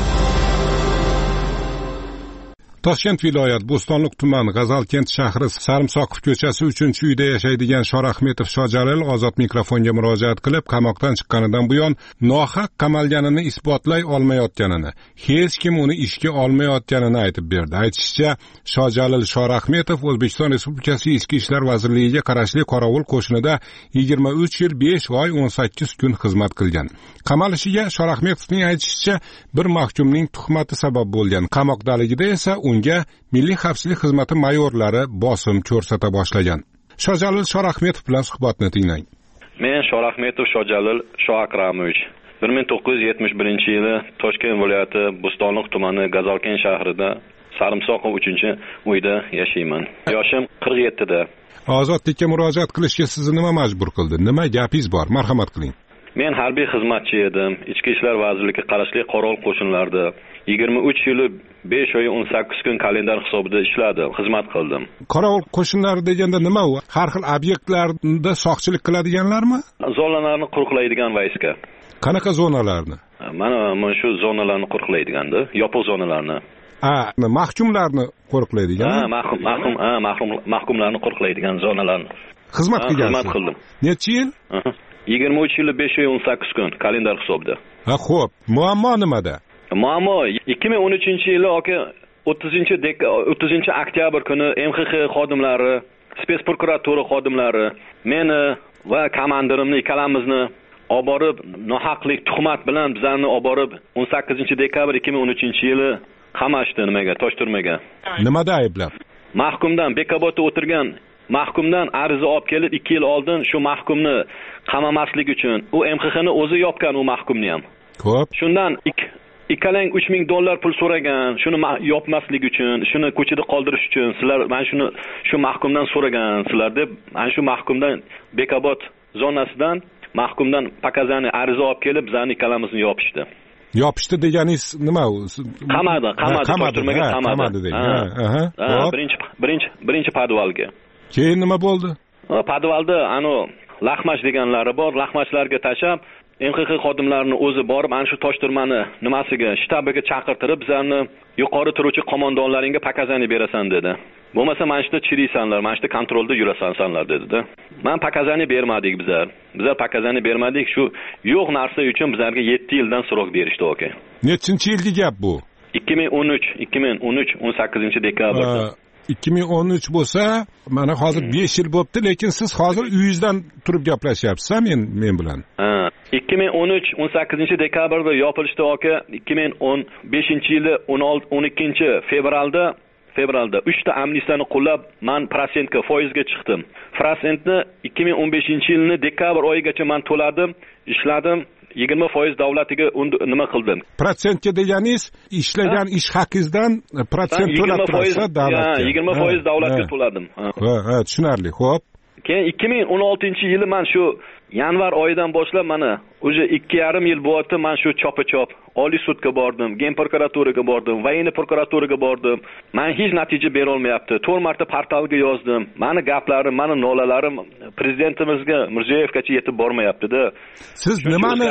Toshkent viloyat Bo'stonliq tuman G'azalkent shahri Sarimsoqov ko'chasi uchinchi uyda yashaydigan Shorahmetov Shojalil ozod mikrofonga murojaat qilib, qamoqdan chiqqanidan buyon nohaq qamalganini isbotlay olmayotganini, hech kim uni ishga olmayotganini aytib berdi. Aytishicha, Shojalil Shorahmetov O'zbekiston Respublikasi Ichki ishlar vazirligiga qarashli Qorovul qo'shinida yigirma uch yil besh oy o'n sakkiz kun xizmat qilgan. Qamalishiga Shorahmetovning aytishicha, bir mahkumning tuhmati sabab bo'lgan. Qamoqdaligida esa unga Milliy xavfsizlik xizmati mayorlari bosim ko'rsata boshlagan. Shojalil Shorahmetov bilan suhbatni tinglang. Men Shorahmetov Shojalil Shoakramovich. bir ming to'qqiz yuz yetmish birinchi yili Toshkent viloyati Bo'stonliq tumani G'azalkent shahrida Sarimsoqov uchinchi uyda yashayman. Yoshim qirq yettida. Ozodlikka murojaat qilishga sizni nima majbur qildi? Nima gapingiz bor? Marhamat qiling. Men harbiy xizmatchi edim. Ichki ishlar vazirligiga qarashli Qorovul qo'shinlarida yigirma uch yil besh oy o'n sakkiz kun kalendar hisobida ishladim, xizmat qildim. Qorovul qo'shinlari deganda nima u? Har xil obyektlarda soqchilik qiladiganlarmi? Zonalarni qo'riqlaydigan vayska. Qanaqa zonalarni? Mana mana shu zonalarni qo'riqlaydiganda, yopiq zonalarni. Ha, mahkumlarni qo'riqlaydigan. Ha, mahkum, mahkum, ha, mahkum, mahkumlarni qo'riqlaydigan zonalarni. Xizmat qilgansiz. Xizmat qildim. Necha yil? yigirma uch yil besh oy o'n sakkiz kun kalendar hisobida. Ha, xo'p. Muammo nimada? Muammo ikki ming o'n uchinchi yili oka o'ttizinchi o'ttizinchi oktyabr kuni M X X xodimlari, spets prokuratura xodimlari meni va komandirimni ikkalamizni olib borib, nohaqlik tuhmat bilan bizlarni olib borib o'n sakkizinchi dekabr ikki ming o'n uchinchi yili qamashdi nimaga, tosh turmaga. Nimada ayblab? Mahkumdan Bekobodda o'tirgan mahkumdan ariza olib kelib ikki yil oldin shu mahkumni qamamaslik uchun u M X X'ni o'zi yopgan u mahkumni ham. Xo'p. Shundan ikkalang uch ming dollar pul so'ragan, shuni yopmaslik uchun, shuni ko'chada qoldirish uchun sizlar men shuni shu mahkumdan so'ragansizlar deb, mana shu mahkumdan Bekobod zonasidan mahkumdan pakazani ariza olib kelib bizlarni ikkalamizni yopishdi. Yopishdi deganingiz nima u? Qamadi, qamadi, qamadi, qamadi degan. Ha, ha. Birinchi birinchi birinchi podvalga. Keyin nima bo'ldi? Podvalda ano laxmash deganlari bor, laxmashlarga tashab M X X xodimlarini o'zi borib ana shu toshtirmani nimasiga, shtabiga chaqirtirib bizlarni yuqori turuvchi qo'mondonlaringga pakazani berasan dedi. Bo'lmasa mana shunda chiriysanlar, mana shunda kontrolda yurasanlar dedi-da. Men pakazani bermadik bizlar. Bizlar pakazani bermadik, shu yo'q narsa uchun bizlarga yetti yildan so'roq berishdi aka. Nechinchi yilgi gap bu? ikki ming o'n uch, ikki ming o'n uch o'n sakkizinchi dekabrda. ikki ming o'n uch bo'lsa, mana hozir besh yil bo'libdi, lekin siz hozir uyingizdan turib gaplashyapsiz, men men bilan. Ha, ikki ming o'n uch o'n sakkizinchi dekabrda yopilishdi aka. ikki ming o'n beshinchi yili o'n ikkinchi fevralda fevralda uchta amnistiyani qo'llab men prosentga, foizga chiqdim. Prosentni ikki ming o'n beshinchi yilni dekabr oyigacha men to'ladim, ishladim. yigirma foiz davlatiga nima qildim? Protsentga deganingiz ishlagan ish haqingizdan protsent to'lab turasiz davlatga. yigirma foiz davlatga to'ladim. Ha, ha, tushunarli. Xo'p. Keyin ikki ming o'n oltinchi yili men shu yanvar oyidan boshlab mana o'sha ikki yarim yil bo'yida men shu chopa-chop Oliy sudga bordim, Gen prokuraturaga bordim, Voyinniy prokuraturaga bordim. Men hech natija bera olmayapti. to'rt marta portalga yozdim. Meni gaplarim, meni nolalarim prezidentimizga Mirziyoyevgacha yetib bormayapti-da. Siz nimani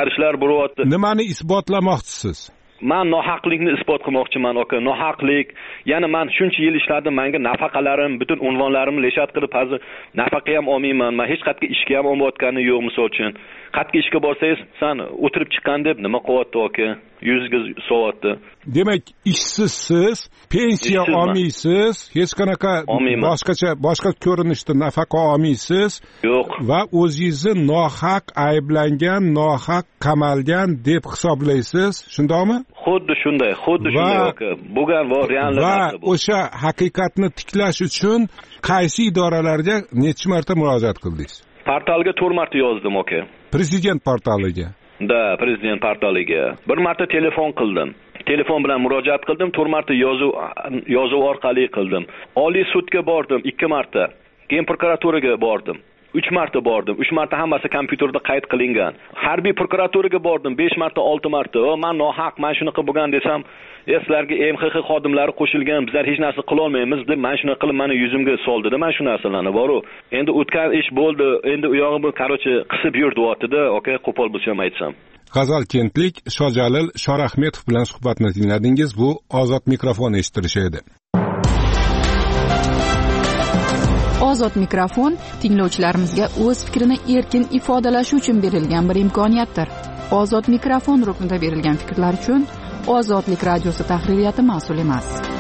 nimani isbotlamoqchisiz? Men nohaqlikni isbot qilmoqchiman aka. Nohaqlik, ya'ni men shuncha yil ishladim, menga nafaqalarim, butun unvonlarimni leshat qilib, hozir nafaqa ham olmayman. Men hech qayerga ishga ham olmayotganim yo'q misol uchun. Qayerga ishga borsangiz, sen o'tirib chiqqan deb nima qilyapti aka? yuzga soatni. Demak, ishsizsiz, pensiya olmaysiz, hech qanaqa boshqacha boshqa ko'rinishda nafaqa olmaysiz. Yo'q. Va o'zingizni nohaq ayblangan, nohaq qamalgan deb hisoblaysiz, shundaymi? Xuddi shunday, xuddi shunday aka. Bo'lgan va reallik va o'sha haqiqatni tiklash uchun qaysi idoralarga necha marta murojaat qildingiz? Portalga to'rt marta yozdim aka. Prezident portaliga. Da, prezident portaliga. Bir marta telefon qildim. Telefon bilan murojaat qildim, to'rt marta yozuv yozuv orqali qildim. Oliy sudga bordim ikki marta. Keyin prokuraturaga bordim. uch marta bordim. uch marta hammasi kompyuterda qayd qilingan. Harbiy prokuraturaga bordim besh marta, olti marta. O, men nohaq, men shunaqa bo'lgan desam, sizlarga M X X xodimlari qo'shilgan, bizlar hech narsa qila olmaymiz deb men shuna qilib meni yuzimga soldida. Men shu narsalarni boru. Endi o'tgan ish bo'ldi. Endi u yog'i bu, qarochi, qisib yurdi-yotdi-da, okay, qo'pol bo'lsam aytsam. G'azal kentlik Shojalil Shorahmetov bilan suhbatni tingladingiz. Bu Ozod mikrofon eshittirishi edi. Ozod mikrofon tinglovchilarimizga o'z fikrini erkin ifodalashi uchun berilgan bir imkoniyatdir. Ozod mikrofon ruknida berilgan fikrlar uchun Ozodlik radiosi tahririyati mas'ul emas.